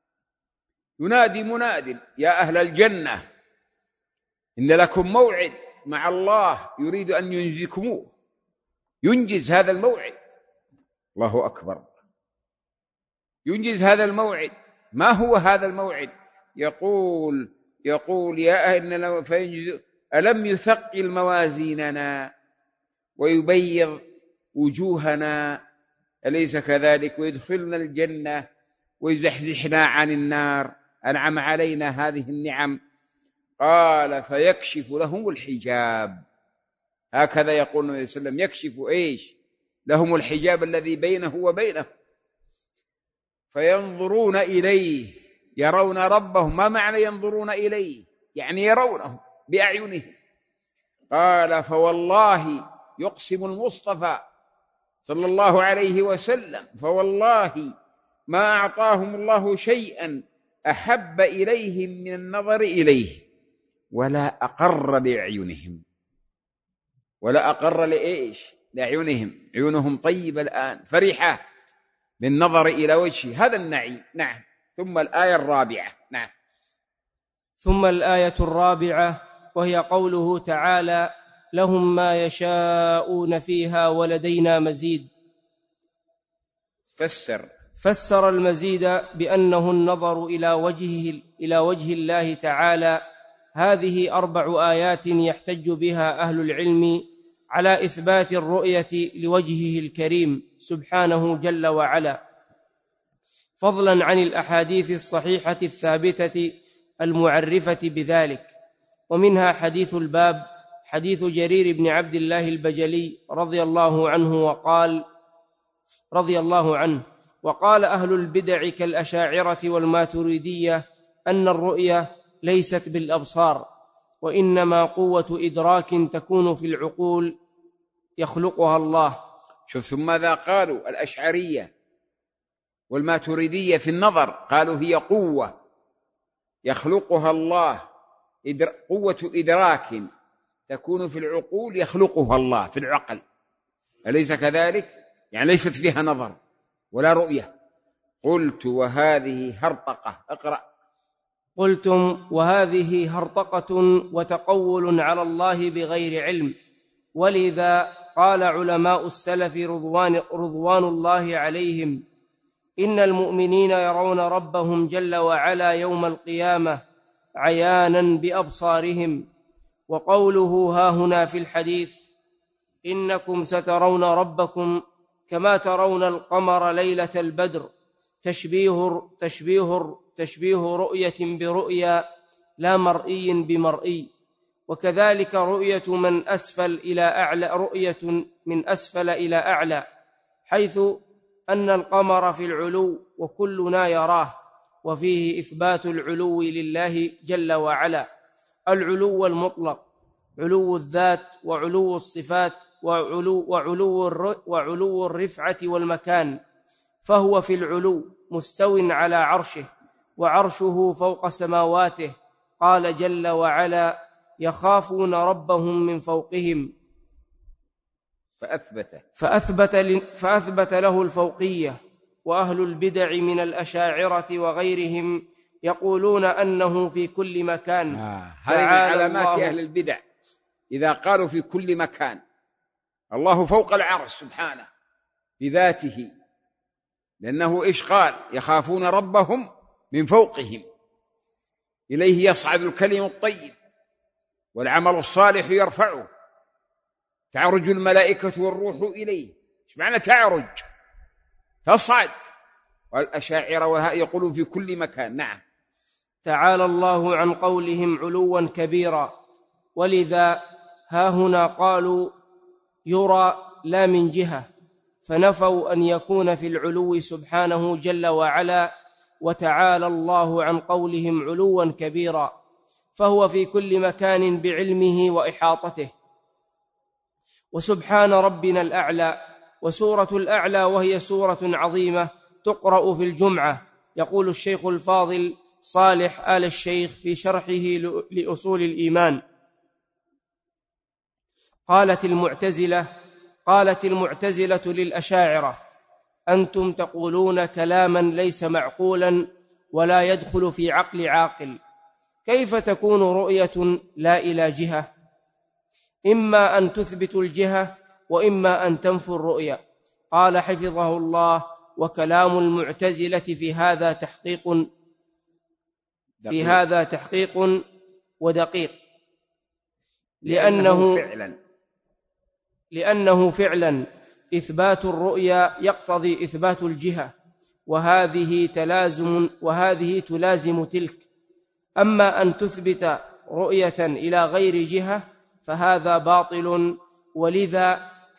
ينادي مناد: يا أهل الجنة، إن لكم موعد مع الله يريد أن ينجزكموه. ينجز هذا الموعد. الله أكبر. ينجز هذا الموعد. ما هو هذا الموعد؟ يقول يقول يا أهل فينجز ألم يثقل موازيننا ويبيض وجوهنا، أليس كذلك؟ ويدخلنا الجنة ويزحزحنا عن النار، أنعم علينا هذه النعم. قال: فيكشف لهم الحجاب. هكذا يقول النبي صلى الله عليه وسلم: يكشف إيش؟ لهم الحجاب الذي بينه وبينه، فينظرون إليه، يرون ربهم. ما معنى ينظرون إليه؟ يعني يرونه بأعينهم. قال فوالله، يقسم المصطفى صلى الله عليه وسلم، فوالله ما أعطاهم الله شيئا أحب إليهم من النظر إليه ولا أقر لأعينهم. ولا أقر لإيش؟ لأعينهم. عيونهم طيبة الآن، فرحة بالنظر إلى وجهه، هذا النعيم. نعم. ثم الآية الرابعة. نعم. ثم الآية الرابعة وهي قوله تعالى: لهم ما يشاءون فيها ولدينا مزيد. فسر فسر المزيد بأنه النظر إلى وجهه إلى وجه الله تعالى. هذه أربع آيات يحتج بها أهل العلم على إثبات الرؤية لوجهه الكريم سبحانه جل وعلا، فضلا عن الأحاديث الصحيحة الثابتة المعرفة بذلك. ومنها حديث الباب، حديث جرير بن عبد الله البجلي رضي الله عنه وقال رضي الله عنه وقال أهل البدع كالأشاعرة والماتريدية أن الرؤية ليست بالأبصار، وإنما قوة إدراك تكون في العقول يخلقها الله. شوف، ثم ماذا قالوا الأشعرية والماتريدية في النظر؟ قالوا هي قوة يخلقها الله، قوة إدراك تكون في العقول يخلقها الله في العقل. أليس كذلك؟ يعني ليست فيها نظر ولا رؤية. قلت وهذه هرطقة. اقرأ. قلتم وهذه هرطقة وتقول على الله بغير علم، ولذا قال علماء السلف رضوان, رضوان الله عليهم: إن المؤمنين يرون ربهم جل وعلا يوم القيامة عيانا بأبصارهم. وقوله ها هنا في الحديث: إنكم سترون ربكم كما ترون القمر ليلة البدر، تشبيه, تشبيه, تشبيه رؤية برؤيا لا مرئي بمرئي. وكذلك رؤية من أسفل إلى أعلى، رؤية من أسفل إلى أعلى، حيث أن القمر في العلو وكلنا يراه، وفيه إثبات العلو لله جل وعلا، العلو المطلق، علو الذات وعلو الصفات وعلو, وعلو, وعلو الرفعة والمكان. فهو في العلو مستو على عرشه، وعرشه فوق سماواته. قال جل وعلا: يخافون ربهم من فوقهم. فأثبت فأثبت, فأثبت له الفوقية. وأهل البدع من الأشاعرة وغيرهم يقولون أنه في كل مكان. آه. هذه من علامات أهل البدع إذا قالوا في كل مكان. الله فوق العرش سبحانه بذاته، لأنه إيش قال؟ يخافون ربهم من فوقهم. إليه يصعد الكلم الطيب والعمل الصالح يرفعه، تعرج الملائكة والروح إليه. إيش معنى تعرج؟ تصعد. والأشاعرة يقولون في كل مكان. نعم. تعالى الله عن قولهم علوا كبيرا، ولذا ها هنا قالوا يرى لا من جهة، فنفوا أن يكون في العلو سبحانه جل وعلا. وتعالى الله عن قولهم علوا كبيرا، فهو في كل مكان بعلمه وإحاطته. وسبحان ربنا الأعلى. وسورة الأعلى وهي سورة عظيمة تقرأ في الجمعة. يقول الشيخ الفاضل صالح آل الشيخ في شرحه لأصول الإيمان: قالت المعتزلة قالت المعتزلة للأشاعرة: أنتم تقولون كلاما ليس معقولا ولا يدخل في عقل عاقل، كيف تكون رؤية لا إلى جهة؟ إما أن تثبتوا الجهة وإما أن تنفوا الرؤية. قال حفظه الله: وكلام المعتزلة في هذا تحقيق في هذا تحقيق ودقيق، لأنه فعلا لأنه فعلا إثبات الرؤيا يقتضي إثبات الجهة، وهذه تلازم وهذه تلازم تلك. أما أن تثبت رؤية إلى غير جهة فهذا باطل، ولذا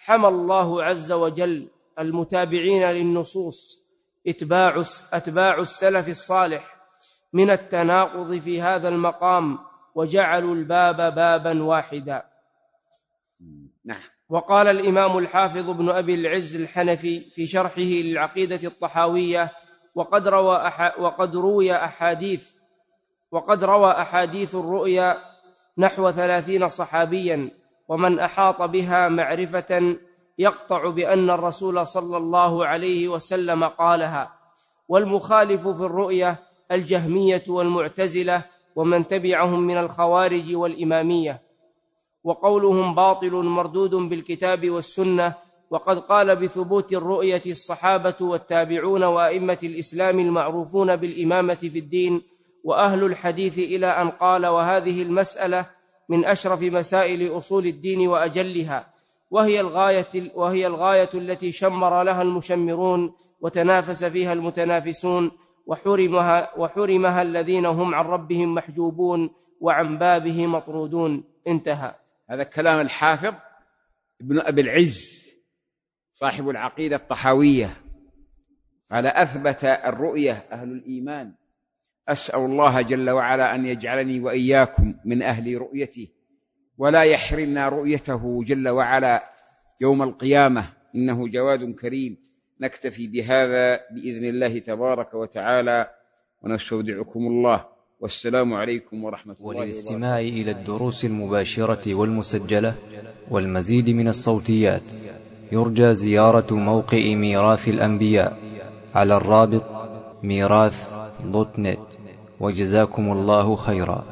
حمى الله عز وجل المتابعين للنصوص اتباع أتباع السلف الصالح من التناقض في هذا المقام، وجعلوا الباب بابا واحدا. نعم. وقال الإمام الحافظ ابن أبي العز الحنفي في شرحه للعقيدة الطحاوية: وقد روى أح وقد روي أحاديث وقد روى أحاديث الرؤيا نحو ثلاثين صحابيا، ومن أحاط بها معرفة يقطع بأن الرسول صلى الله عليه وسلم قالها. والمخالف في الرؤيا الجهمية والمعتزلة ومن تبعهم من الخوارج والإمامية، وقولهم باطل مردود بالكتاب والسنة. وقد قال بثبوت الرؤية الصحابة والتابعون وأئمة الإسلام المعروفون بالإمامة في الدين وأهل الحديث، إلى أن قال: وهذه المسألة من أشرف مسائل أصول الدين وأجلها، وهي الغاية, وهي الغاية التي شمر لها المشمرون وتنافس فيها المتنافسون، وحرمها, وحرمها الذين هم عن ربهم محجوبون وعن بابه مطرودون. انتهى. هذا كلام الحافظ ابن أبي العز صاحب العقيدة الطحاوية، قال: أثبت الرؤية أهل الإيمان. أسأل الله جل وعلا أن يجعلني وإياكم من أهل رؤيته، ولا يحرمنا رؤيته جل وعلا يوم القيامة، إنه جواد كريم. نكتفي بهذا بإذن الله تبارك وتعالى، ونستودعكم الله، والسلام عليكم ورحمة الله وبركاته. وللاستماع إلى الدروس المباشرة والمسجلة والمزيد من الصوتيات يرجى زيارة موقع ميراث الأنبياء على الرابط ميراث دوت نت. وجزاكم الله خيرا.